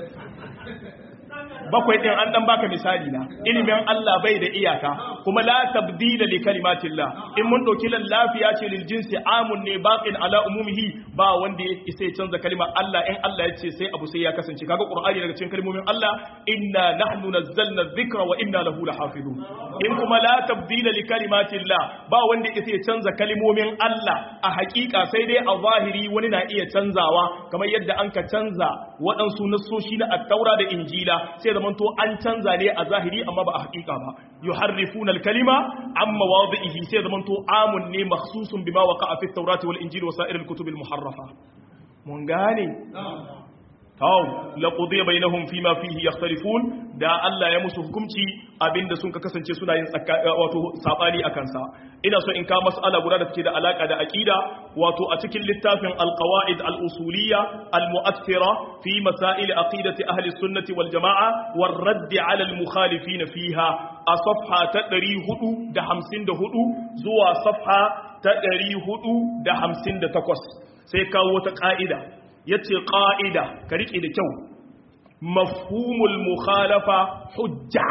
bakwai din an dan baka misali na ilimin Allah bai da iyaka kuma la tabdila li kalimatillah in mun dauki lan lafiya ce lil jinsi amun ne baqin ala umumihi ba wanda ya sai canza kalimar Allah in Allah ya ce sai abu sai ya kasance kaga qur'ani daga cikin kalmomin Allah inna nahnu nazzalna dhikra wa inna lahu lahafizun in kuma la tabdila li kalimatillah ba wanda ya sai canza kalmomin Allah a hakika sai dai a zahiri wani na iya canzawa kamar yadda an ka canza waɗansu nassoshi na at-taura da injila sai zaman to an canza ne a zahiri amma ba a hakika ba yuharrifuna al-kalima an mawadihi sai zaman to amun ne makhsusun bima waqa'a fi at-taurati wal injili wa sa'ir al-kutub al-muharrafa mun gane taw laqudiya bainahum fima fihi yakhtalifun da Allah ya musu hukunci abinda sun ka kasance suna yin wato sabani akan sa ina so in ka mas'ala guda da take da alaka da aqida wato a cikin littafin al-qawaid al-usuliyya al-mu'aththira fi masail aqidati ahli sunnati wal jamaa war radd ala al-mukhalifin fiha a safha ta ɗari hudu da hamsin da hudu zuwa safha ta ɗari hudu da hamsin da takwas sai kawo wata ka'ida yace qa'ida ka rike da kyau mafhumul mukhalafa hujja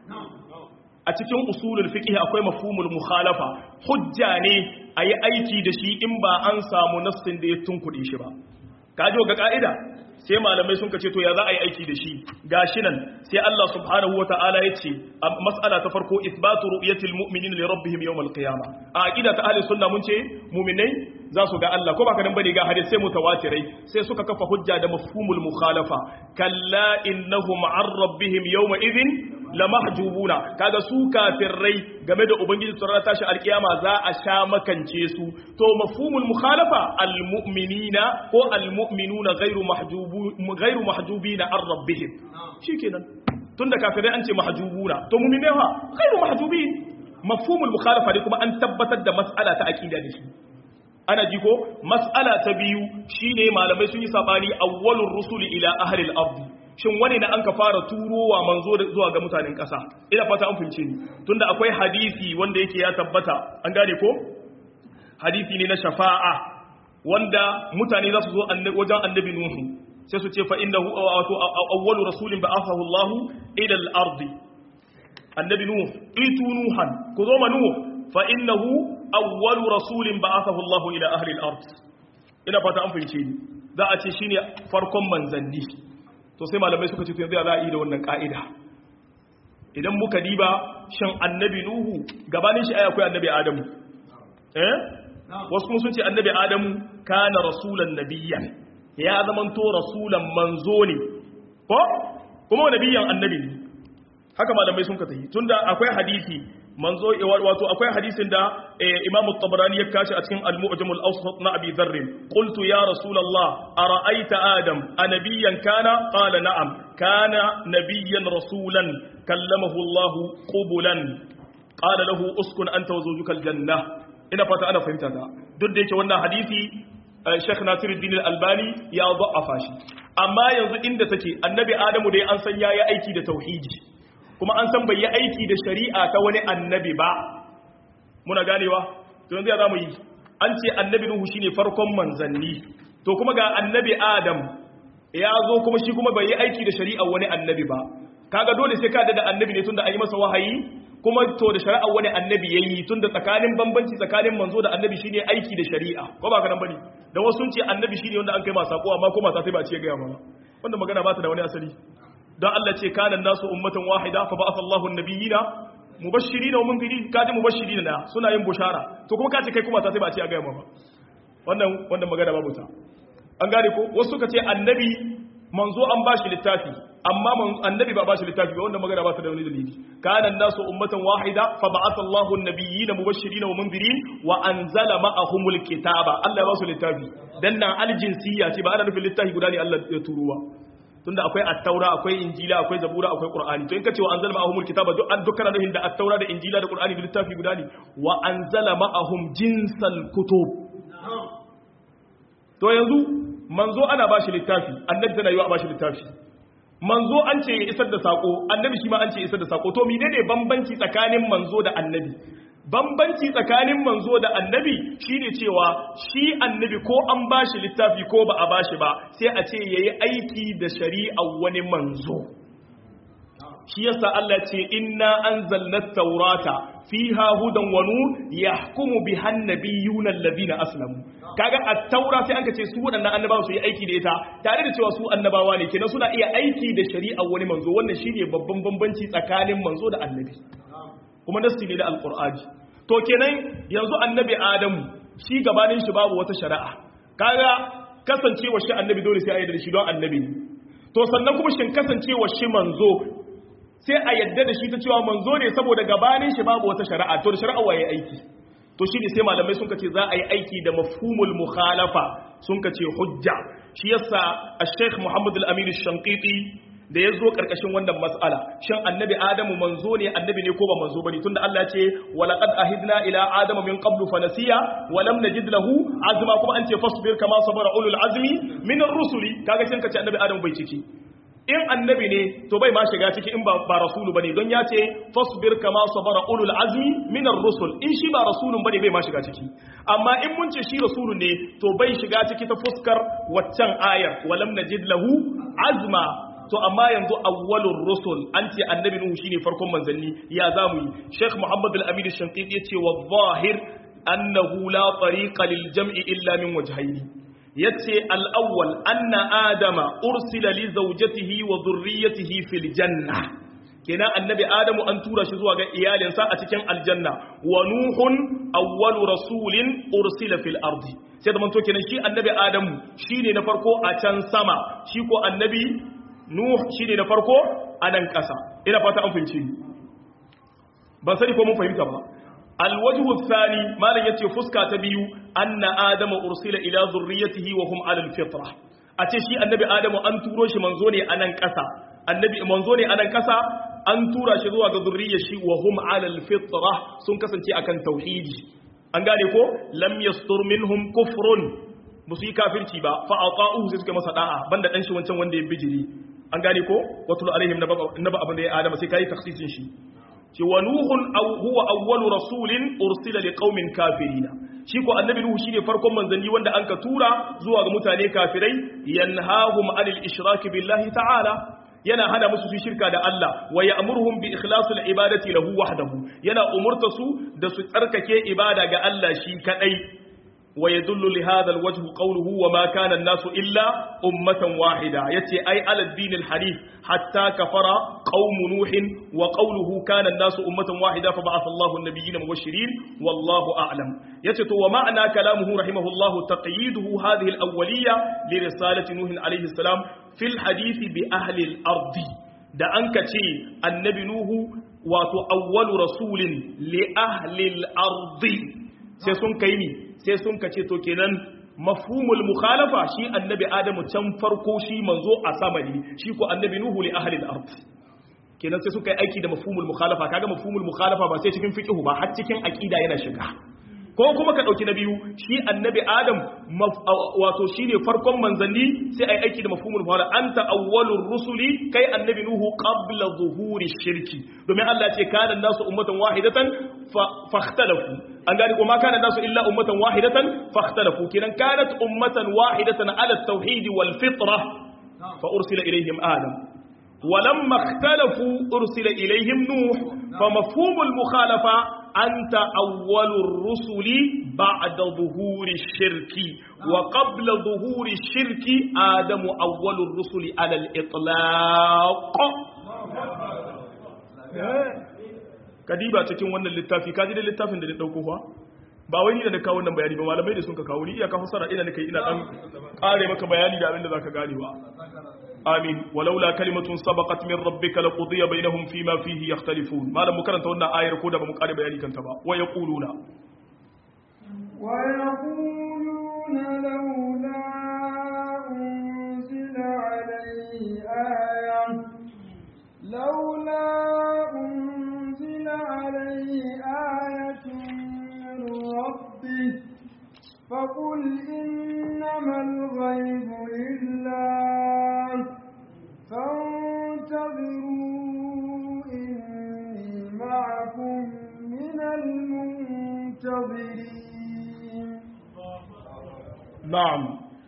a cikin usulul fiqh akwai mafhumul mukhalafa hujja ne ayi aiki da shi in ba an samu nassin da ya tunkuɗe shi ba kaji ga ka'ida sai malamai sun kace to ya za a yi aiki da shi gashi nan sai Allah subhanahu wataala yace mas'ala ta farko isbatu ru'yatil mu'minina li rabbihim yawm al-qiyamah a aqida ta ahli sunna mun ce mu'minai za su ga Allah ko baka nan bane ga hadisi mutawatirai sai suka kafa hujja da mafhumul mukhalafa kalla innahum 'an rabbihim yawma idhin lamahjubuna kaga su kafirai game da ubangiji tsara tashi alkiyama za a sha makance su to mafhumul mukhalafa almu'minina ko almu'minuna ghayru mahjubu ghayru mahjubina an rabbihim shikenan tunda kafirai an ce mahjubuna to mu'mine ha ghayru mahjubin mafhumul mukhalafa dai kuma an tabbatar da mas'ala ta aqida da shi ana ji ko mas'ala ta biyu shine malamai sun yi sabani awwalur rusuli ila ahli al-ard shin wani da an ka fara turowa manzo zuwa ga mutanen ƙasa ina fata an fince ni tunda akwai hadisi wanda yake ya tabbata an gane ko hadisi ne na shafa'a wanda mutane za su zo wajen annabi nuhu sai su ce fa innahu awwalu rasulin ba'athahu Allah ila al-ard annabi nuhu itu nuhan ku zo ma nuhu fa innahu awwalu rasulin ba'athahu Allah ila ahli al-ard ina fata an fince ni za a ce shine farkon manzanni to sai malamai suka ce to yanzu za a yi da wannan ka'ida idan muka diba shan annabi nuhu gabanin shi ai akwai annabi adamu eh wasu kuma sun ce annabi adamu kana rasulan nabiyyan ya zamanto rasulan manzo ne ko kuma nabiyyan annabi ne haka malamai sun ka tafi tunda akwai hadisi manzo wato akwai hadisin da Imam at-Tabarani ya kashi a cikin Al-Mu'jam al-Awsat na Abi Dharr qultu ya Rasulullah ara'aita Adam anabiyyan kana qala na'am kana nabiyyan rasulan kallamahu Allah qubulan qala lahu uskun anta wa zawjuka al-janna ina fata ana fahimta ta duk da yake wannan hadisi Sheikh Nasiruddin Al-Albani ya da'afa shi amma yanzu inda take annabi Adamu dai an san yayi aiki da tauhidi kuma an san bai yi aiki da shari'a ta wani annabi ba muna ganewa to yanzu ya zamu yi an ce annabi nuhu shine farkon manzanni to kuma ga annabi adam ya zo kuma shi kuma bai yi aiki da shari'a wani annabi ba kaga dole sai ka da annabi ne tunda an yi masa wahayi kuma to da shari'a wani annabi yayi tunda tsakanin bambanci tsakanin manzo da annabi shine aiki da shari'a ko ba ka nan bane da wasu sun ce annabi shine wanda an kai masa sako amma ko mata sai ba ce ga ya ba wanda magana ba ta da wani asali don Allah ce kana nasu ummatan wahida fa ba'atha Allahu an-nabiyina mubashshirina wa mundirin kaje mubashshirina da suna yin bushara to kuma kace kai kuma ta sai ba ce ga ya ba wannan wannan magana babu ta an gane ko wasu suka ce annabi manzo an bashi littafi amma annabi ba bashi littafi ba wanda magana ba ta da wani dalili kana nasu ummatan wahida fa ba'atha Allahu an-nabiyina mubashirin wa mundirin wa anzala ma'ahumul kitaba Allah ya ba su littafi dan nan aljinsiyya ce ba ana nufin littafi guda ne Allah ya turo ba tunda akwai at-taura akwai injila akwai zabura akwai qur'ani to in kace wa anzala ma'ahumul kitaba duk an dukkan nufin da at-taura da injila da qur'ani da littafi guda ne wa anzala ma'ahum jinsal kutub to yanzu manzo ana bashi littafi annabi tana yi wa bashi littafi manzo an ce ya isar da sako annabi shi ma an ce ya isar da sako to menene bambanci tsakanin manzo da annabi bambanci tsakanin manzo da annabi shine cewa shi annabi ko an bashi littafi ko ba a bashi ba sai a ce yayi aiki da shari'ar wani manzo shi yasa Allah ce inna anzalna at-taurata fiha hudan wa nur yahkumu biha an-nabiyyuna alladhina aslamu kaga at-taura sai an ce su wadannan annabawa su yi aiki da ita tare da cewa su annabawa ne kenan suna iya aiki da shari'ar wani manzo wannan shine babban bambanci tsakanin manzo da annabi kuma nasti ne da alqur'ani to kenan yanzu annabi adamu shi gabanin shi babu wata shari'a kaga kasancewa shi annabi dole sai a yi da shi don annabi to sannan kuma shin kasancewa shi manzo sai a yadda da shi ta cewa manzo ne saboda gabanin shi babu wata shari'a to da shari'a waye aiki to shi ne sai malamai sun kace za a yi aiki da mafhumul mukhalafa sun kace hujja shi yasa al-Sheikh Muhammad al-Amin al-Shanqiti da yazo karkashin wannan mas'ala shin annabi Adamu manzo ne annabi ne ko ba manzo bane tunda Allah ya ce walaqad ahidna ila adama min qablu fanasiya wa lam najid lahu azma kuma an ce fasbir kama sabara ulul azmi min ar-rusuli kaga shin kace annabi Adamu bai ciki in annabi ne to bai ma shiga ciki in ba ba rasulu bane don ya ce fasbir kama sabara ulul azmi min ar-rusul in shi ba rasulun bane bai ma shiga ciki amma in mun ce shi rasulun ne to bai shiga ciki ta fuskar waccan ayar walam najid lahu azma to amma yanzu awwalur rusul an ce annabi nuhu shine farkon manzanni ya zamu yi Sheikh Muhammad al-Amin al-Shanqiti yace wa zahir annahu la tariqa lil jam'i illa min wajhayni yace al-awwal anna adama ursila li zawjatihi wa dhurriyyatihi fil janna kenan annabi adamu an tura shi zuwa ga iyalinsa a cikin aljanna wa nuhun awwalu rasulin ursila fil ardi sai da manto kenan shi annabi adamu shine na farko a can sama shi ko annabi nuh shine na farko a nan kasa ina fata an fahimci ban sani ko mun fahimta ba الوجه الثاني ما لن يتي فسكا تبيو أن آدم أرسل إلى ذريته وهم على الفطرة أتشي النبي آدم أن تروش منزوني أنا انكسا النبي منزوني أنا انكسا أن تروش ذوى ذرية وهم على الفطرة سنكسا تي أكن توحيد أن قال لم يستر منهم كفر musu yi kafirci ba fa aqa'uhu sai suka masa da'a banda dan shi wancan wanda ya bijiri an gane ko watul alaihim naba abin da ya adama sai kai takhsisin shi ce wa nuhun huwa awwalu rasulin ursila liqaumin kafirina shi ko annabi nuhu shine farkon manzanni wanda an ka tura zuwa ga mutane kafirai yanhahum anil ishraki billahi ta'ala yana hana musu su shirka da Allah wa ya'muruhum bi ikhlasil ibadati lahu wahdahu yana umurta su da su tsarkake ibada ga Allah shi kadai ويدل لهذا الوجه قوله وما كان الناس إلا أمة واحدة يتي أي على الدين الحديث حتى كفر قوم نوح وقوله كان الناس أمة واحدة فبعث الله النبيين مبشرين والله أعلم يتي ومعنى كلامه رحمه الله تقييده هذه الأولية لرسالة نوح عليه السلام في الحديث بأهل الأرض da an ka ce annabi Nuhu wato awwalu rasulin li ahli al-ardi sai sun kai ni sai sun kace to kenan mafhumul mukhalafa shi annabi adamu can farko shi manzo a sama ne shi ko annabi nuhu li ahli al-ard kenan sai suka yi aiki da mafhumul mukhalafa kaga mafhumul mukhalafa ba sai cikin fiqh ba har cikin aqida yana shiga ko kuma ka dauki na biyu shi annabi adam wato shine farkon manzanni sai ai aiki da mafhumul mukhalafa anta awwalur rusuli kai annabi nuhu qabla zuhuri shirki domin Allah ya ce kana nasu ummatan wahidatan fakhtalafu an gani kuma kana nasu illa ummatan wahidatan fakhtalafu kinan kanat ummatan wahidatan ala at-tauhid wal fitra fa ursila ilaihim adam walamma ikhtalafu ursila ilaihim nuh fa mafhumul mukhalafa anta awwalur rusuli ba'da dhuhuri shirki wa qabla dhuhuri shirki adamu awwalur rusuli ala al-itlaq. Kadiba cikin wannan littafi kaji da littafin da ni dauko fa ba wai ni da kawo wannan bayani ba malamai da sun ka kawo ni iya ka fasara ina nake ina dan kare maka bayani da abin da zaka gane ba. amin walaula kalimatun sabaqat min rabbika laqudiya bainahum fima fihi yakhtalifun malam mu karanta wannan ayar ko da ba mu kare bayani kanta ba wa yaquluna wa yaquluna laula unzila alayhi aya laula unzila alayhi ayatun min rabbih فقل إنما الغيب لله فانتظروا إني معكم من المنتظرين. نعم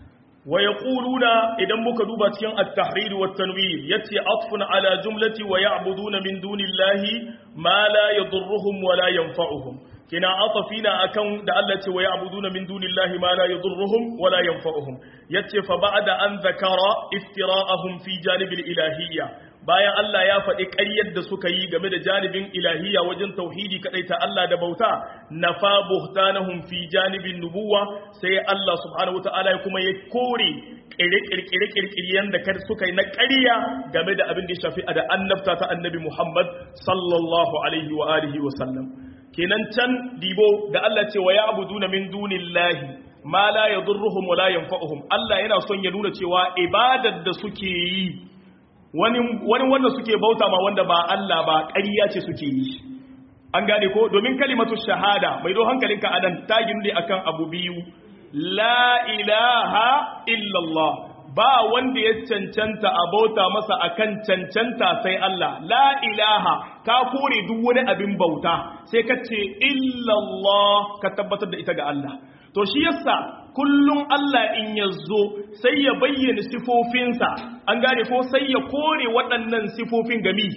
ويقولون إذا مكدوبة التحرير والتنوير يتي عطف على جملة ويعبدون من دون الله ما لا يضرهم ولا ينفعهم kina atafina akan da Allah ce wa ya'buduna min dunillahi ma la yadurruhum wa la yanfa'uhum yace fa ba'da an zakara iftira'ahum fi janibil ilahiyya bayan Allah ya faɗi ƙaryar da suka yi game da janibin ilahiyya wajen tauhidi kadai ta Allah da bauta nafa buhtanahum fi janibin nubuwa sai Allah subhanahu wataala ya kuma ya kore kirkire kirkiriyan da kar suka yi na ƙarya game da abin da ya shafi da annabta ta annabi Muhammad sallallahu alaihi wa alihi wa sallam kenan can dibo da Allah ce wa ya'buduna min dunillahi ma la yadurruhum wa la yanfa'uhum Allah yana son ya nuna cewa ibadar da suke yi wani wani wanda suke bauta ma wanda ba Allah ba ƙarya ce suke yi an gane ko domin kalimatu shahada mai do hankalinka adan ta ginde akan abu biyu la ilaha illallah ba wanda ya cancanta a bauta masa akan cancanta sai Allah la ilaha ka kore duk wani abin bauta sai ka ce illallah ka tabbatar da ita ga Allah to shi yasa kullum Allah in yazo sai ya bayyana sifofinsa an gane ko sai ya kore waɗannan sifofin gami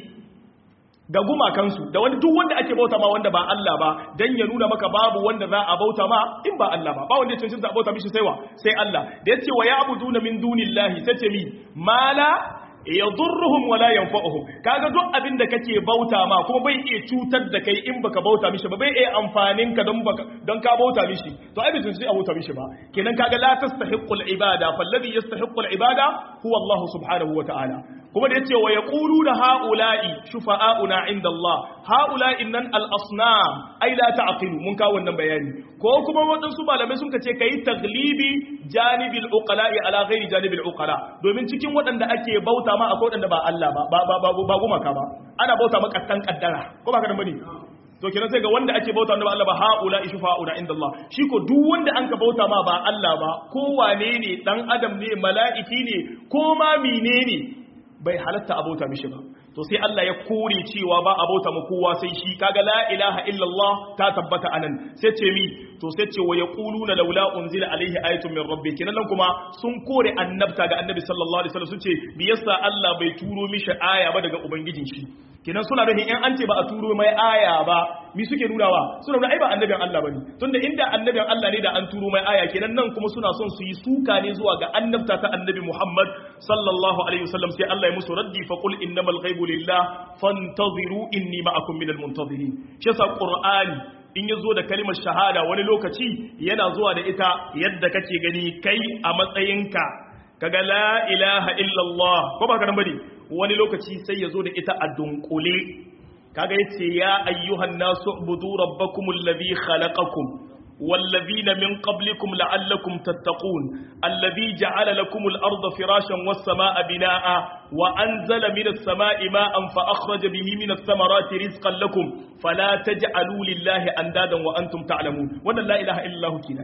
ga gumakansu da wani duk wanda ake bauta ma wanda ba Allah ba dan ya nuna maka babu wanda za a bauta ma in ba Allah ba ba wanda ya cancanta a bauta mishi sai wa sai Allah da yace wa ya'buduna min dunillahi tace mi mala yadurruhum wala yanfa'uhum kaga duk abin da kake bauta ma kuma bai iya cutar da kai in baka bauta mishi ba bai iya amfanin ka don baka don ka bauta mishi to ai bai sai a bauta mishi ba kenan kaga la tastahiqqul ibada falladhi yastahiqqul ibada huwa Allah subhanahu wa ta'ala kuma da yace wa yaquluna haula'i shufa'auna 'inda Allah haula'i nan al-asnam ai la ta'qilu mun ka wannan bayani ko kuma wadansu malamai sun kace kai taglibi janibil uqala'i ala ghairi janibil uqala domin cikin wadanda ake bauta ma akwai wadanda ba Allah ba ba ba ba gumaka ba ana bauta maka kan kaddara ko ba ka da bane to kenan sai ga wanda ake bauta wanda ba Allah ba haula'i shufa'auna 'inda Allah shi ko duk wanda an ka bauta ma ba Allah ba ko wane ne dan adam ne mala'iki ne ko ma menene bai halatta abota mishi ba to sai Allah ya kore cewa ba abota mu kowa sai shi kaga la ilaha illallah ta tabbata anan sai ce mi to sai ce wa yaquluna laula unzila alaihi ayatun min rabbi kenan nan kuma sun kore annabta ga annabi sallallahu alaihi wasallam suce bi yasa Allah bai turo mishi aya ba daga ubangijin shi kenan suna da in an ce ba a turo mai aya ba mi suke nunawa suna da ai ba annabin Allah bane tunda inda annabin Allah ne da an turo mai aya kenan nan kuma suna son su yi suka ne zuwa ga annabta ta annabi Muhammad sallallahu alaihi wasallam sai Allah ya musu raddi fa qul innamal ghaibu lillah fantaziru inni ma'akum minal muntazirin shi yasa qur'ani in yazo da kalimar shahada wani lokaci yana zuwa da ita yadda kake gani kai a matsayinka kaga la ilaha illallah ko ba ka nan bane wani lokaci sai yazo da ita a dunkule kaga yace ya ayyuhan nasu ubudu rabbakumul ladhi khalaqakum والذين من قبلكم لعلكم تتقون الذي جعل لكم الأرض فراشا والسماء بناء وأنزل من السماء ماء فأخرج به من الثمرات رزقا لكم فلا تجعلوا لله أندادا وأنتم تعلمون وأن لا إله إلا الله كنا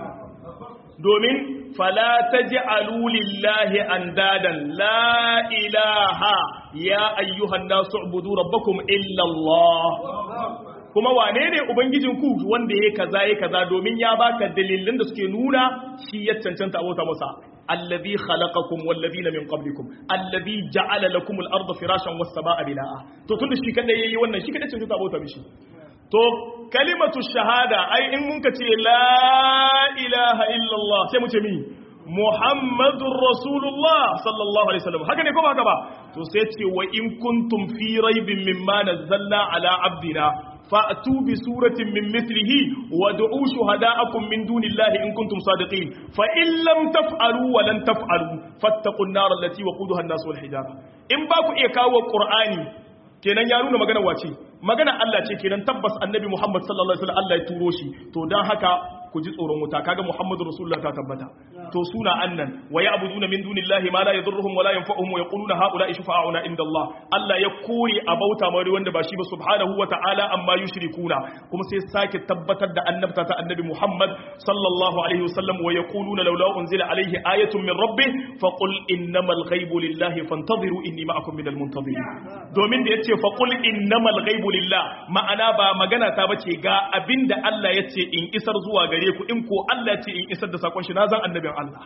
دومين فلا تجعلوا لله أندادا لا إله يا أيها الناس اعبدوا ربكم إلا الله kuma wane ne ubangijinku wanda ya kaza ya kaza domin ya baka dalilin da suke nuna shi ya cancanta abota masa alladhi khalaqakum wal ladina min qablikum alladhi ja'ala lakum al arda firashan was samaa binaa to tunda shi kada yayi wannan shi kada ce ta bauta mishi to kalimatu shahada ai in mun ka ce la ilaha illallah sai mu ce mi muhammadur rasulullah sallallahu alaihi wasallam haka ne ko ba haka ba to sai ce wa in kuntum fi raibin mimma nazzalna ala abdina fa'tu bi suratin min mithlihi wad'u shuhada'akum min dunillahi in kuntum sadiqin fa in lam taf'alu wa lan taf'alu fattaqun nar allati waquduha an-nas wal hijara in ba ku iya kawo qur'ani kenan ya nuna magana wace magana Allah ce kenan tabbas annabi Muhammad sallallahu alaihi wasallam Allah ya turo shi to dan haka ku ji tsoron wuta kaga Muhammadu Rasulullah ta tabbata to suna annan wa ya'buduna min dunillahi ma la yadurruhum wa la yanfa'uhum wa yaquluna haula'i shufa'auna inda Allah Allah ya kore a bauta mai wanda ba shi ba subhanahu wa ta'ala amma yushrikuna kuma sai sake tabbatar da annabta ta annabi Muhammad sallallahu alaihi wasallam wa yaquluna laula unzila alaihi ayatun min rabbih faqul innamal ghaibu lillahi fantaziru inni ma'akum minal muntazirin domin da yace faqul innamal ghaibu lillah ma'ana ba magana ta bace ga abinda Allah yace in isar zuwa gare ku in ko Allah ce in isar da sakon shi na zan annabin Allah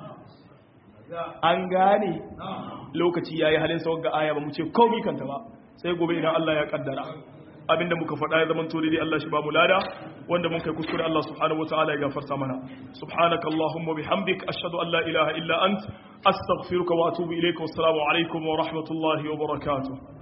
an gane lokaci yayi halin sawar ga aya ba mu ce komai kanta ba sai gobe idan Allah ya kaddara abinda muka faɗa ya zaman to dai Allah shi ba mu lada wanda mun kai kuskure Allah subhanahu wataala ya gafarta mana subhanakallahumma bihamdik ashhadu an la ilaha illa ant astaghfiruka wa atubu ilayka wassalamu alaikum wa rahmatullahi wa barakatuh